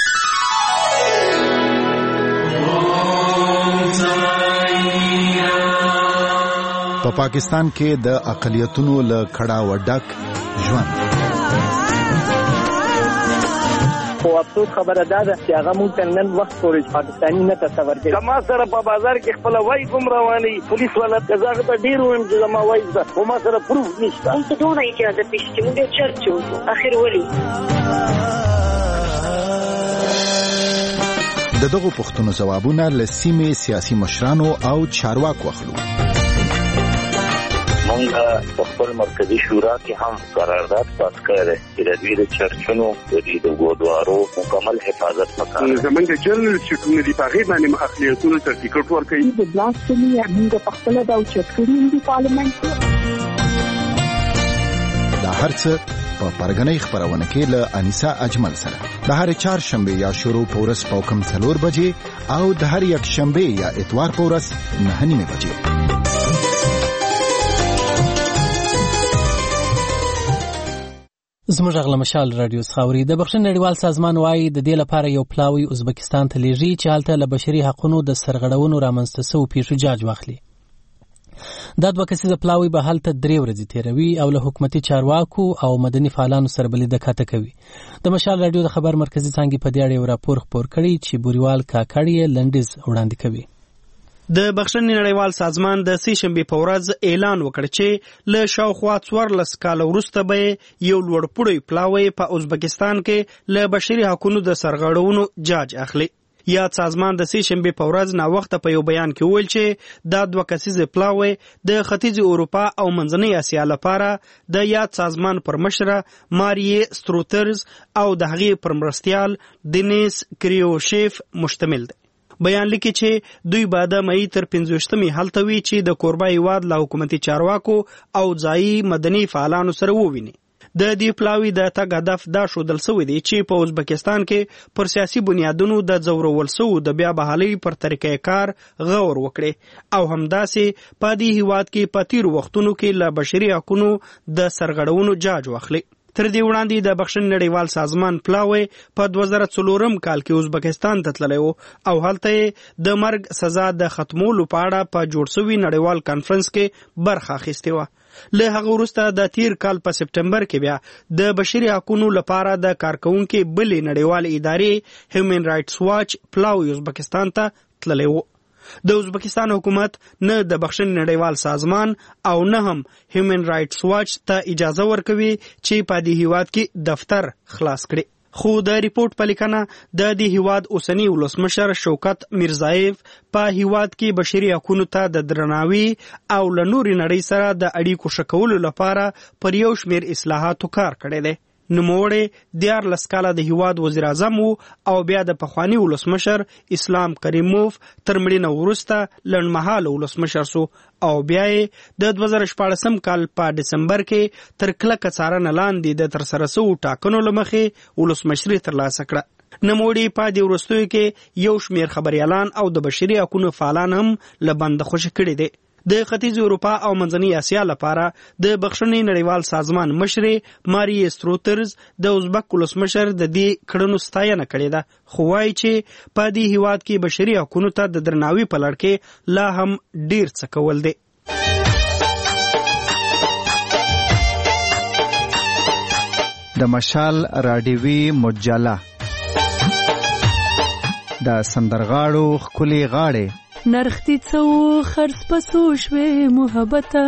په پاکستان کې د اقلیتونو له کړه وډک ژوند. خو افسوس خبره ده چې هغه مونږ ته نن وخت پورې پاکستاني نه تصور کوي. ما سره په بازار کې خپل وای کوم رواني پولیس والا کزاغه ته ډیر ویم چې ما وای ده خو ما سره پروف نشته. ته دونه یې چې د پېښې مونږ چرچو اخر ولي د دغه پښتنو جوابونه له سیمې سیاسي مشرانو او چارواکو اخلو. مونږ په خپل مرکزی شورا کې هم قرارداد پاس کړی چې د دوی د چرچونو د ګودوارو مکمل حفاظت وکړي. زمونږ د جنرال سټیټونه دی په غیبه باندې اقلیتونو ته ټیکټ ورکړي. د بلاستمي موږ په خپل د چرچونو د پارلیمنت دا هرڅه په پرګنۍ خبرونه کې له انیسا اجمل سره د هر چهارشنبه یا شروع پورس په کم 4 بجې او د هر یک شنبه یا اتوار پورس 9 بجې. زموږ غل مشال رادیو خاوري د بخښنې نړیوال سازمان وايي د دې لپاره یو پلاوی ازبکستان ته لیږي چې هلته له بشري حقوقو د سرغړونو رامنځته شوو پیښو جاج واخلي. دا دوه کسیزه پلاوی به هلته 3 ورځې تیروي او له حکومتي چارواکو او مدني فعالانو سره بلې د کاته کوي. د مشال رادیو د خبر مرکزی څنګه په دې اړه یو راپور خپور کړی چې بوریوال کاکړی لنډیز وړاندې کوي. د بخښنې نړیوال سازمان د سې شنبې په ورځ اعلان وکړ چې له شاوخوا 14 کال وروسته به یو لوړپوړی پلاوی په ازبکستان کې له بشري حقوقو د سرغړونو جاج اخلي. یا سازمان د سې شنبې په ورځ نا وخت په یو بیان کې ویل چې دا دوه کسیزه پلاوی د ختیځ اروپا او منځنۍ اسیا لپاره د یاد سازمان پر مشره ماریه ستروترز او د هغې پر مرستیال دینیس کریوشیف مشتمل دی. بیان لیکي چې دوی بعد مئی تر 15 هلته وی چې د کوربه هیواد له حکومتي چارواکو او ځایي مدني فعالانو سره وویني. د دې پلاوی د تګ هدف دا شودل سوی دی چې په ازبکستان کې پر سیاسي بنیادونو د ځورول سو د بیا بحالي پر طریقې کار غور وکړي او همداسې په دې هیواد کې په تیر وختونو کې له بشري حقوقو د سرغړونو جاج واخلي. تر دې وړاندې د بخښنې نړیوال سازمان پلاوی په 2004 کال کې ازبکستان ته تللی او هلته د مرګ سزا د ختمولو په اړه په جوړ شوي نړیوال کانفرنس کې برخه اخیستې وه. له هغه وروسته د تیر کال په سپټمبر کې بیا د بشري حقوقو لپاره د کارکونکو بلې نړیوال ادارې هیومن رائټس واچ پلاوی ازبکستان ته تللی و. د ازبکستان حکومت نه د بخښنې نړیوال سازمان او نه هم هیومن رائټس واچ ته اجازه ورکوي چې په دې هیواد کې دفتر خلاص کړي. خو د ریپورت په لیکنه د دې هیواد اوسنی ولسمشر شوکت میرزایف په هیواد کې بشري حقوقو ته د درناوي او له نوري نړۍ سره د اړیکو ښه کولو لپاره پر یو شمېر اصلاحاتو کار کړی دی. نوموړی 14 کاله د هیواد وزیر اعظم او بیا د پخوانی ولسمشر اسلام کریموف تر مړینې وروسته لنډمهاله ولسمشر سو او بیا یې د 2014 کال په دسمبر کې تر کلکه څارنه لاندې د ترسره شوو ټاکنو له مخې ولسمشري ترلاسه کړه. نوموړي په دې وروستیو کې یو شمېر خبريالان او د بشري حقوقو فعالان هم له بنده خوشي کړي دي. د ختیځ اروپا او منځنۍ اسیا لپاره د بخښنې نړیوال سازمان مشرې ماریه ستروترز د ازبک ولسمشر د دې کړنو ستاینه کړې ده، خو وایي چې په دې هیواد کې بشري حقوقو ته د درناوي په لړ کې لا هم ډیر څه کول دي. د مشال راډیوي مجله د سندرغاړو خولي غاړې نرختی څو خرڅ پسو شوې محبته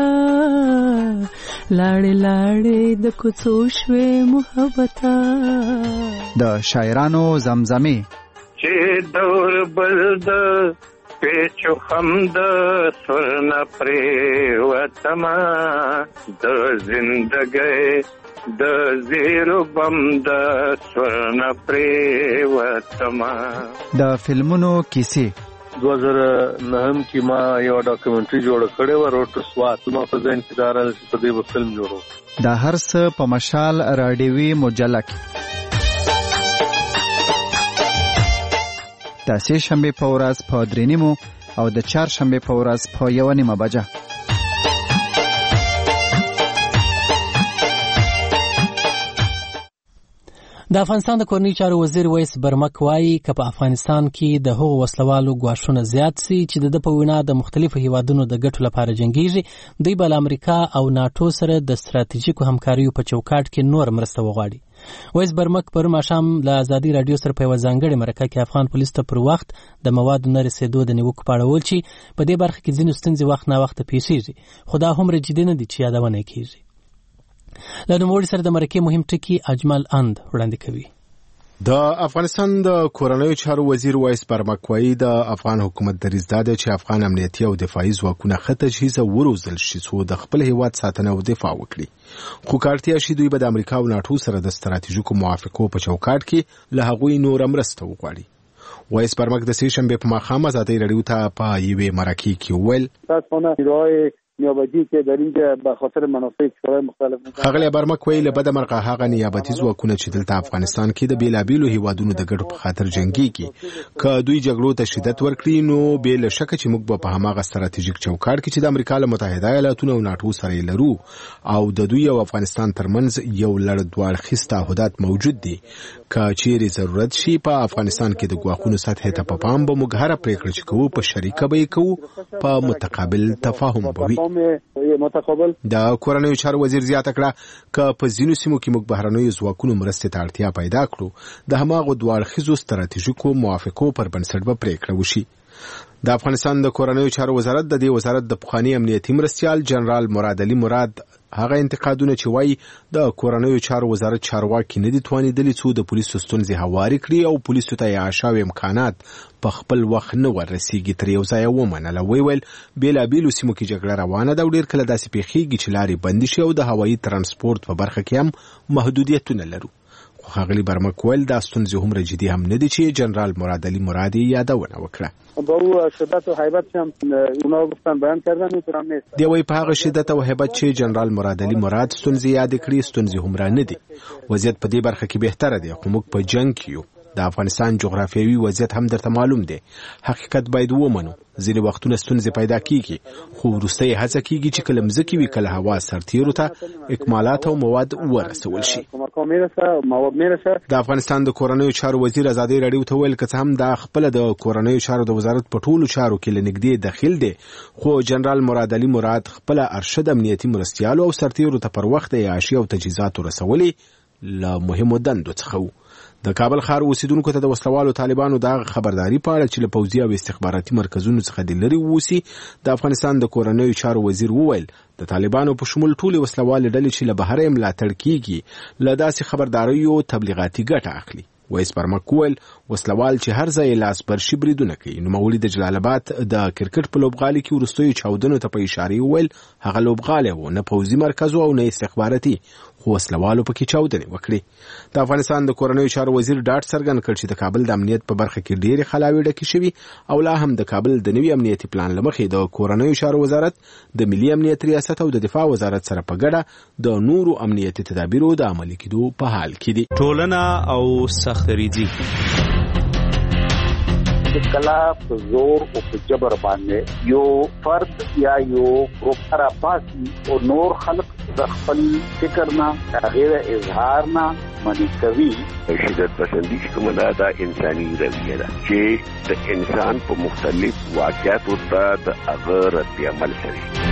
لاړې لاړې د کوڅو شوې محبته د شاعرانو زمزمې چې دور بل د پیچو خم د سرنا پرې وتما د زندګۍ د زیرو بم د سرنا پرې وتما. د فلمونو کیسې 2009 کې ما یو ډاکومنټري جوړ کړی و روټ سوات ما په ځین کې دارل په دې فلم جوړو. د هر څه په مشال راډیوي مجله کې د سه شنبه په ورځ په 3:30 او د چهارشنبه په ورځ په 1:30 بجه. د افغانستان د کورنۍ چارو وزیر ویس برمک وایي که په افغانستان کې د هغو وسلوالو ګواښونه زیات سي چې د په وینا د مختلفو هیوادونو د ګټو لپاره جنګیږي، دوی به له امریکا او ناتو سره د ستراتیژیکو همکاریو په چوکاټ کې نور مرسته وغواړي. ویس برمک پر ماښام له ازادي رادیو سره په ځانګړي مرکه کې افغان پولیسو ته پر وخت د موادو نه رسیدو د نیوکو په اړه وویل چې په دې برخه کې ځینې ستونزې وخت نا وخت پیښیږي، خو دا هومره جدي نه دي چې یادونه کیږي. له نوموړي سره د مرکې مهم ټکي اجمل اند وړاندې کوي. د افغانستان د کورنیو چارو وزیر ویس برمک وایي د افغان حکومت دریځ دا دی چې افغان امنیتي او دفاعي ځواکونه ښه تجهیز او وروزل شي څو د خپل هیواد ساتنه او دفاع وکړي، خو کارتیا شي دوی به د امریکا او ناتو سره د ستراتیژیکو موافقو په چوکاټ کې له هغوی نور مرسته وغواړي. ویس برمک د سه شنبه په ماښام ازادي رادیو ته په یوې مرکې کې وویل نیابتی که در اینجا به خاطر منافع کشورهای مختلف ښاغلی برمک ویل بده مرغه هغه نیابتي ځواکونه چې دلته افغانستان کې د بیلابیلو هیوادونو د ګټو په خاطر جنګيږي که دوی جګړو ته شدت ورکړي نو بل شک چې موږ به په هماغه ستراتیژیک چوکاټ کې چې د امریکا له متحده ایالاتونو او ناتو سره لرو او د دوی او افغانستان ترمنځ یو لړ دوړخیز تعهدات موجود دي که چیرې ضرورت شي په افغانستان کې د ګواښونو سطح ته په پام به موږ هره پریکړه چې کوو په شریکه به کوو په متقابل تفاهم به وي. د کورنیو چارو وزیر زیاته کړه که په ځینو سیمو کې موږ بهرنیو ځواکونو مرستې ته اړتیا پیدا کړو د هماغو دوړخیزو ستراتیژیکو موافقو پر بنسټ به پریکړه وشي. د افغانستان د کورنیو چارو وزارت د دې وزارت د پخوانی امنیتي مرستیال جنرال مراد علي مراد هغه انتقادونه چې وایي د کورنیو چارو وزارت چارواکي نه دي توانیدلي څو د پولیسو ستونزې هواري کړي او پولیسو ته یې شاوې امکانات په خپل وخت نه ورسیږي تر یو ځای ومنله. ویل بیلابیلو سیمو کې جګړه روانه ده او ډېر کله داسې پیښیږي چې لارې بندې شي او د هوایي ترانسپورت په برخه کې هم محدودیتونه لرو. خو ښاغلي برمک ویل دا ستونزې هومره جدي هم نه دي چې جنرال مراد علي مراد یادونه وکړه. با او شدت و هیبت هم اونا گفتن بیان کردن میتونم نیست دی وی په هغه شدت او هیبت چې جنرال مراد علي مراد ستونزې یاد کړې ستونزې هومره نه دي. وضعیت په دې برخه کې بهتره دی خو موږ په جنگ کې یو. د افغانستان جغرافیوي وضعیت هم درته معلوم دی. حقیقت باید ومنو. ځینې وختونه ستونزې پیدا کیږي خو وروسته یې هڅه کیږي چې کله مځکې وي کله هوا سرتیرو ته اکمالات او مواد ورسول شي. د افغانستان د کورنیو چارو وزیر ازادي رادیو ته ویل که هم دا خپل د کورنیو چارو د وزارت په ټولو چارو کې لنګدې داخل دی خو جنرال مراد علي مراد خپل ارشد امنیتي مرستیالو او سرتیرو ته پر وخت عیاشي او تجهیزات رسولي له مهمو دندو څخه. د کابل ښار اوسیدونکو ته د وسلوالو طالبانو د خبرداري په اړه چې له پوځي او استخباراتي مرکزونو څخه د لري ووسی د افغانستان د کورنیو چارو وزیر وویل د طالبانو په شمول ټولې وسلوال ډلې چې له بهر ملاتړ کیږي له داسې خبرداریو تبلیغاتي ګټه اخلي. ویس برمک ویل وسلوال چې هر ځای لاس برشي بریدونه کوي. نو مولوی د جلال آباد د کرکټ په لوبغالي کې وروستیو چاودنو ته په اشاره ویل هغه لوبغالی و نه پوځي مرکز او نه استخباراتي خو وسلوالو پکې چاودنې وکړي. د افغانستان د کورنیو چارو وزیر ډاټ څرګند کړ چې د کابل د امنیت په برخه کې ډېرې خلاوي ډکې شوي او لا هم د کابل د نوي امنیتي پلان لمخې د کورنیو چارو وزارت د ملي امنیت ریاست او د دفاع وزارت سره په ګډه د نورو امنیتي تدابیرو د عملي کېدو په حال کې دي. ټولنه او سختریزي کلا په زور او په جبر باندې یو فرد یا یو گروپ را پاسي او نور خلق د خپل فکر نه غیر اظهار نه منی کوي. شدت پسندی کوم دا انساني رویه ده چې د انسان په مختلف واقعاتو ته د هغه رد عمل کوي.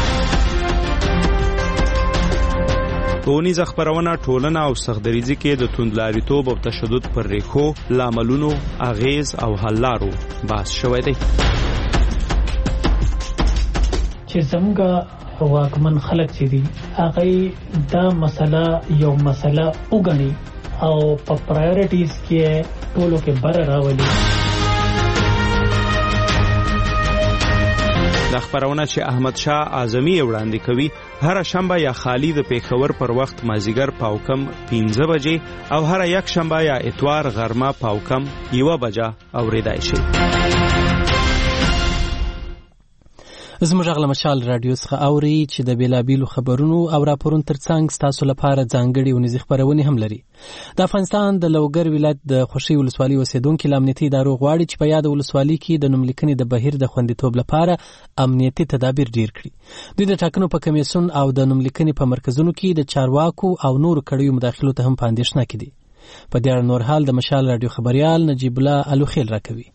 ټولنیز خبرونه ټولنه او سختدریزي کې د توندلاریتوب او تشدد پر ریښو لاملونو اغیز او حل لارو بحث شوی دی. چې زموږ واکمن خلک چې دي هغه دا مسله یو مسله وګڼي او په پرایورټیز کې ټولو کې بر راولي. د خبرونه چې احمد شاه اعظمي وړاندې کوي هر شنبه یا خالی د پیښور پر وخت مازیګر پاوکم 15 بجې او هر یک شنبه یا اتوار غرمه پاوکم 1 بجه اوریدای شي. زموږ غل مشال رادیو څخه اوري چې د بیلابیلو خبرونو او راپورونو ترڅنګ تاسو لپاره ځانګړي ونیزي خبرونه هم لري. د افغانستان د لوګر ولایت د خوشي ولسوالۍ اوسیدونکو امنیتي ادارو غواړي چې په یاد ولسوالۍ کې د نوملیکنې د بهیر د خوندیتوب لپاره امنیتي تدابیر ډیر کړي. دوی د ټاکنو په کمیسیون او د نوملیکنې په مرکزونو کې د چارواکو او نور کړیو مداخلو ته هم پاندېښنه کړي. په دې اړه نور حال د مشال رادیو خبريال نجیب الله الوخیل راکوي.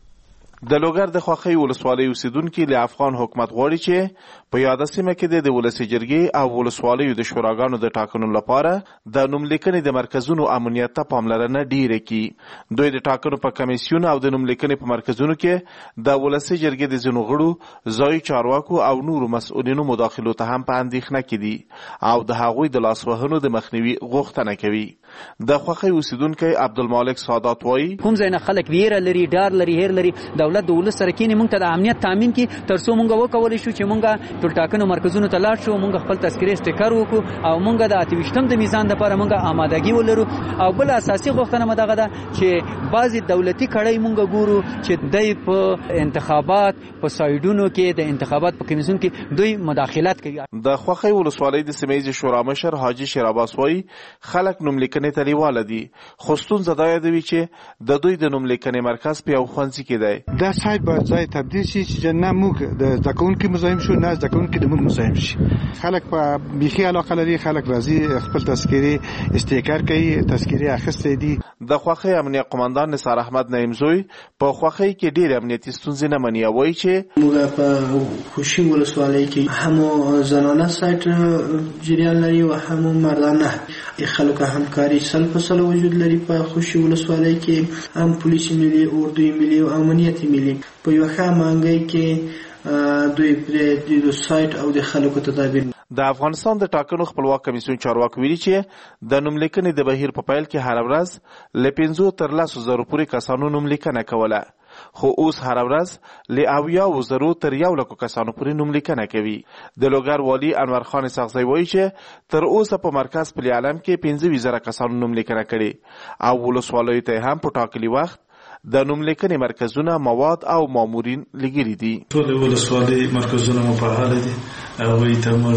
د لوګر د خوخی ولسوالۍ اوسیدونکو له افغان حکومت غواړي چې په یاد سیمه کې د ولسی جرګې او ولسوالیو د شوراګانو د ټاکنو لپاره د نوملیکنې د مرکزونو امنیت ته پاملرنه ډیره کړي. دوی د ټاکنو په کمیسیون او د نوملیکنې په مرکزونو کې د ولسی جرګې د ځینو غړو ځای چارواکو او نورو مسؤلینو مداخلو ته هم په اندېښنه کې دي او د هغوی د لاسوهنو د مخنیوي غوښتنه کوي. د خوخی اوسیدونکو عبدالمالک سادات وایي کوم ځای نه خلک ویره لري، ډار لري، هیر لري. دولت د ولس سره کینی مونږ ته د امنیت تامین کی ترڅو مونږ وکولای شو چې مونږ ټول ټاکنو مرکزونو ته لاړ شو، مونږ خپل تذکرې سټیکر وکړو او مونږ د 28م د میزان لپاره مونږ آمادګي ولرو. او بل اساسي غوښتنه مدغه ده چې بعضی دولتي کړۍ مونږ ګورو چې دای په انتخابات په سایډونو کې د انتخابات په کمیسیون کې دوی مداخلت کوي. د خوخی ولسوالۍ د سیمې شورا مشر حاجی شیر عباس وایي خلک نوملیکنې ته لیواله دي، خو ستونزه دا یادوي چې د دوی د نوملیکنې مرکز په یو ښوونځي کې دی. دا سایت به ځای تبدیل شي چې نه موږ د ځکهونکو مزاحم شو نه ځکهونکو د موږ مزاحم شي. خلک په بيخي علاقه لري، خلک راځي خپل تذکيري استیکار کوي، تذکيري اخیستې دي. د خوخی امنیت قومندان نثار احمد نعیمزوی په خوخی کې ډېر امنیتي ستونزې نه مني، وایي چې موږ په خوشي ولسوالۍ کې هم زنانه سایت جریان لري او هم مردانه خلک همکاري سل په سل وجود لري. په خوشي ولسوالۍ کې هم پولیس ملي، اردوی ملي او امنیت ملي په یو ښه مانګي کې دوی د سایت او د خلکو تدابیر. د افغانستان د ټاکنو خپلواک کمیسیون چارواکو ویلي چې د نوملیکنې د بهیر په پیل کې هر ورځ له 5 تر 10,000 پورې کسانو نوملیکنه کوله، خو اوس هر ورځ له 80,000 تر 100,000 کسانو پورې نوملیکنه کوي. د لوګر والی انور خان سغزی وایي چې تر اوسه په مرکز په عالم کې 15,000 کسانو نوملیکنه کړي او ولسوالیو ته هم په ټاکلي وخت د نوملیکنې مرکزونه مواد او مامورین لګیري دي. ټول ولسوالۍ مرکزونه مو فعال دي او ته موږ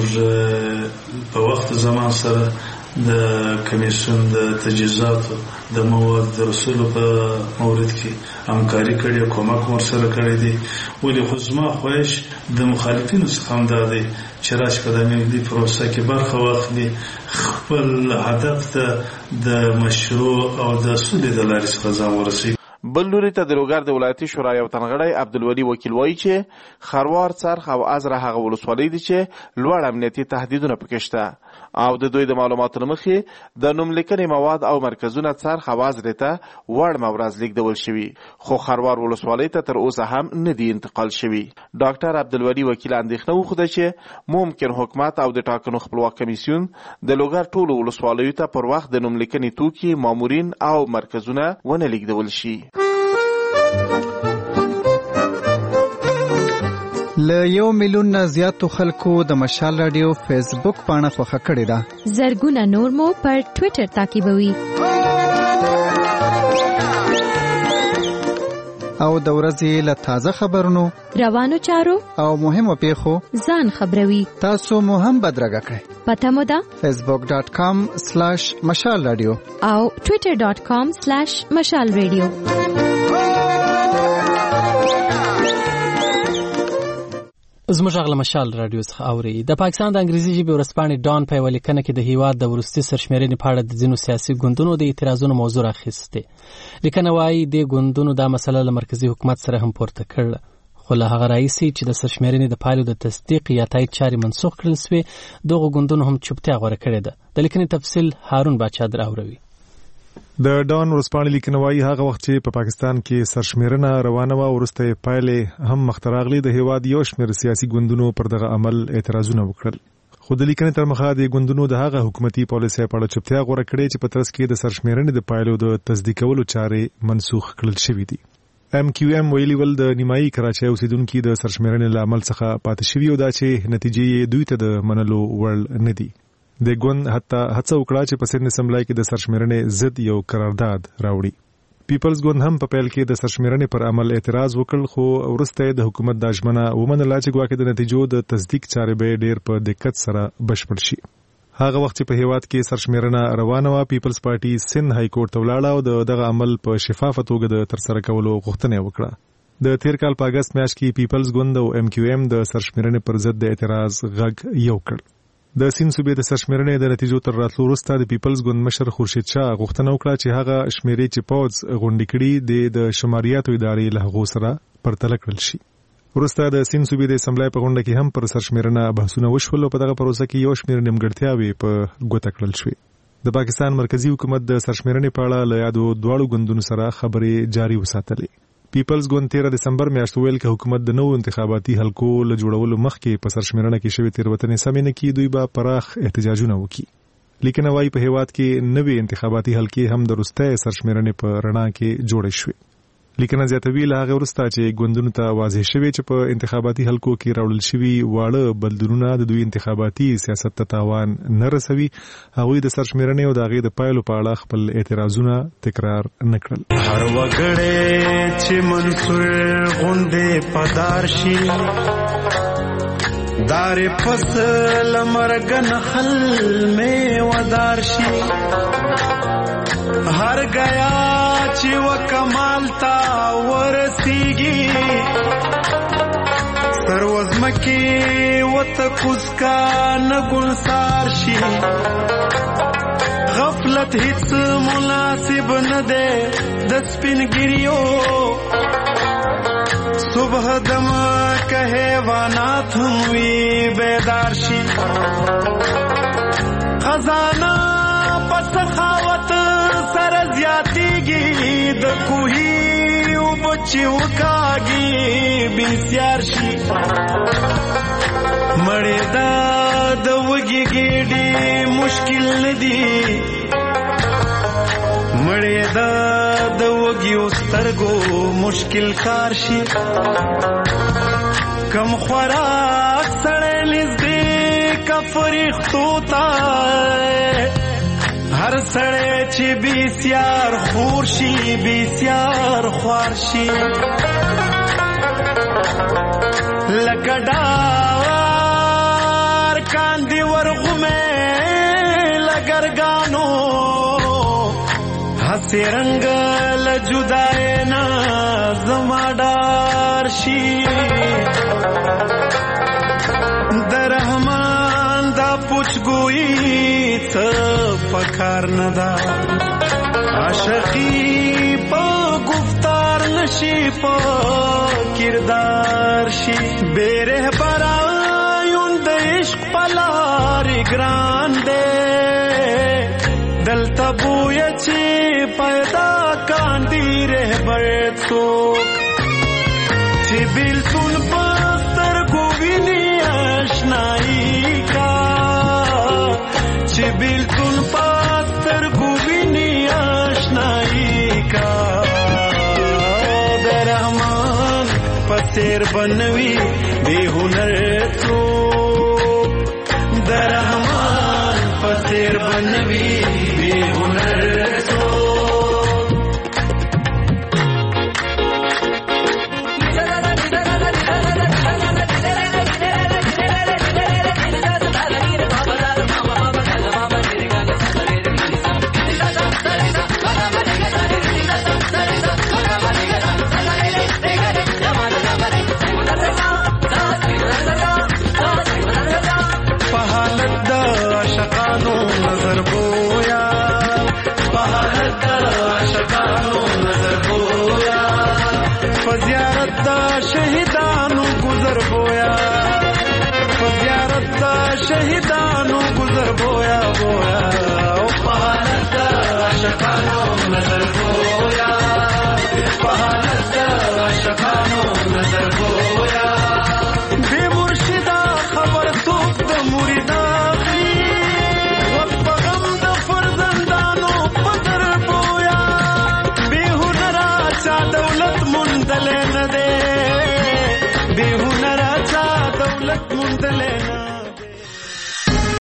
په وخت زمان سره د کمیسیون د تجهیزاتو د مواد د رسولو په مورد کې همکاري کړې او کومک ورسره کړی دی. ولې خو زما خواهش د مخالفینو څخه هم دا دی چې راشي په دې ملي پروسه کې برخه واخلي، خپل هدف ته د مشروع او د سولې د لارې څخه ځان ورسوي. بل لوري ته د لوګر د ولایتي شورا یو تنغړی عبدالولي وکیل وایي چې خروار څرخ او ازره هغه ولسوالۍ دي چې لوړ امنیتي تهدیدونه پکې شته او د دوی د معلوماتو مخې د نوملیکنې مواد او مرکزونه څرخ او ازره ته وړ مورز لیږدول شوي، خو خروار ولسوالۍ ته تر اوسه هم نه دی انتقال شوي. ډاکټر عبدالولي وکیل اندېښنه وښوده چې ممکن حکومت او د ټاکنو خپلواک کمیسیون د لوګر ټولو ولسوالیو ته پر وخت د نوملیکنې توکي، مامورین او مرکزونه ونه لیږدول شي. له 1 میلیون نه زیاتو خلکو د مشال رادیو فیسبوک پاڼه خوښه کړې ده. زرګونه نور مو پر ټوئیټر تعقیبوي او د ورځې له تازه خبرونو، روانو چارو او مهمو پیښو ځان خبروي. تاسو مو هم بدرګه کړئ. پته مو ده facebook.com/mashalradio او twitter.com/mashalradio. زموږ غل مشال رادیو څخه اوري. د پاکستان د انګریزي ژبې ورځپاڼې ډان په یوه لیکنه کې د هیواد د وروستي سرشمیرنې په اړه د ځینو سیاسي ګوندونو د اعتراضونو موضوع راخیستې. لیکنه وایي د ګوندونو دا مسله له مرکزي حکومت سره هم پورته کړله، خو له هغه راهیسې چې د سرشمیرنې د پایلو د تصدیق یا تایید چارې منسوخ کړل سوې، دغو ګوندونو هم چوپتیا غوره کړې ده. د لیکنې تفصیل هارون باچا در اوروي. د ډان ورسپانې لیکنه وایي هغه وخت چې په پاکستان کې سرشمیرنه روانه وه وروسته یې پایلې هم مخته راغلې د هیواد یو شمېر سیاسي ګوندونو پر دغه عمل اعتراضونه وکړل خو د لیکنې تر مخه د ګوندونو د هغه حکومتي پالیسۍ په اړه چوپتیا غوره کړې چې په ترڅ کې د سرشمیرنې د پایلو د تصدیقولو چارې منسوخ کړل شوې دي MQM ویلي ول د نیمایي کراچۍ اوسیدونکو د سرشمیرنې له عمل څخه پاتې شوي او دا چې نتیجې دوی ته د منلو وړ نه دي د ګوند حتی هڅه وکړه چې په سن اسمبلی کې د سرشمیرنې ضد یو قرارداد راوړي پیپلز ګوند هم په پیل کې د سرشمیرنې پر عمل اعتراض وکړ خو وروسته د حکومت د ژمنه ومنله چې ګواکې د نتیجو د تصدیق چارې به ډېر په دقت سره بشپړ شي هغه وخت چې په هیواد کې سرشمیرنه روانه وه پیپلز پارټي سند های کورټ ته ولاړه او دغه عمل په شفافه توګه د ترسره کولو غوښتنه وکړه د تیر کال په اګست میاشت کې پیپلز ګوند او MQM د سرشمیرنې پر ضد د اعتراض غږ یو کړ د سین صوبې د سرشمیرنې د نتیجو تر راتلو وروسته د پیپلز ګوند مشر خورشید شاه غوښتنه وکړه چې هغه شمیرې چې پوځ غونډې کړي د شماریاتو ادارې له هغو سره پرتله کړل شي وروسته د سین صوبې د اسمبلی په غونډه کې هم پر سرشمیرنه بحثونه وشول او په دغه پروسه کې یو شمېر نیمګړتیاوې په ګوته کړل شوې د پاکستان مرکزی حکومت د سرشمیرنې په اړه له یادو دواړو ګوندونو سره خبرې جاري وساتلې پیپلز ګوند 13 دسمبر میاشت ویل چې حکومت د نوو انتخاباتي حلقو له جوړولو مخکې په سرشمیرنه کې شوې تېروتنې سمې نه کړي دوی به پراخ احتجاجونه وکړي لیکنه وایي په هیواد کې نوې انتخاباتي حلقې هم د وروستۍ سرشمیرنې په رڼا کې جوړې شوې لیکنه زیاتوي له هغه وروسته چې ګوندونو ته واضح شوې چې په انتخاباتي حلقو کې راوړل شوي واړه بدلونونه د دوی انتخاباتي سیاست ته تاوان نه رسوي هغوی د سرشمیرنې او د هغې د پایلو په اړه خپل اعتراضونه تکرار نه کړل هر وګړی چې منصور غوندې پدار شي دارې پس له مرګ نخل مې ودار شي هر گیا چې و کمال تا ورسیږي سروزمکی و تکوز کا نگلسار شي غفلت هیڅ مناسب نه ده د سپینګریو صبح دم که حیوانات هم وی بیدار شي خزانه پس سخاوت سر زیاتیږي د کوهي او بچي وکاږي بنسیار شي مړې د وږي ګېډې مشکل نه دي مړې د وږي سترګو مشکل کار شي کم خوراک سړی نږدې کا فرښتو ته هر سړی چې بسیار خور شي بسیار خوار شي لکه ډار کاندي ورغمې لګرګانو هسې رنګ له جدای نه زما ډار شي د رحمان دا پوچګویي څه پکار نه ده عاشقي په گفتار نشي په کردار شي بے رهبرایون د عشق پلار ګران دے دلته بوی چې پیدا کاندي رهبر څوک چې بیلتون پستر ګویني آشنایی کا چې بیلتون پستر ګویني آشنایی کا د رحمان پسیر بنوي بے هنر څوک د رحمان پسیر بنوي بے هنر شهیدانو گزر بویا شهیدانو گزر بویا بویا او پالتا کالو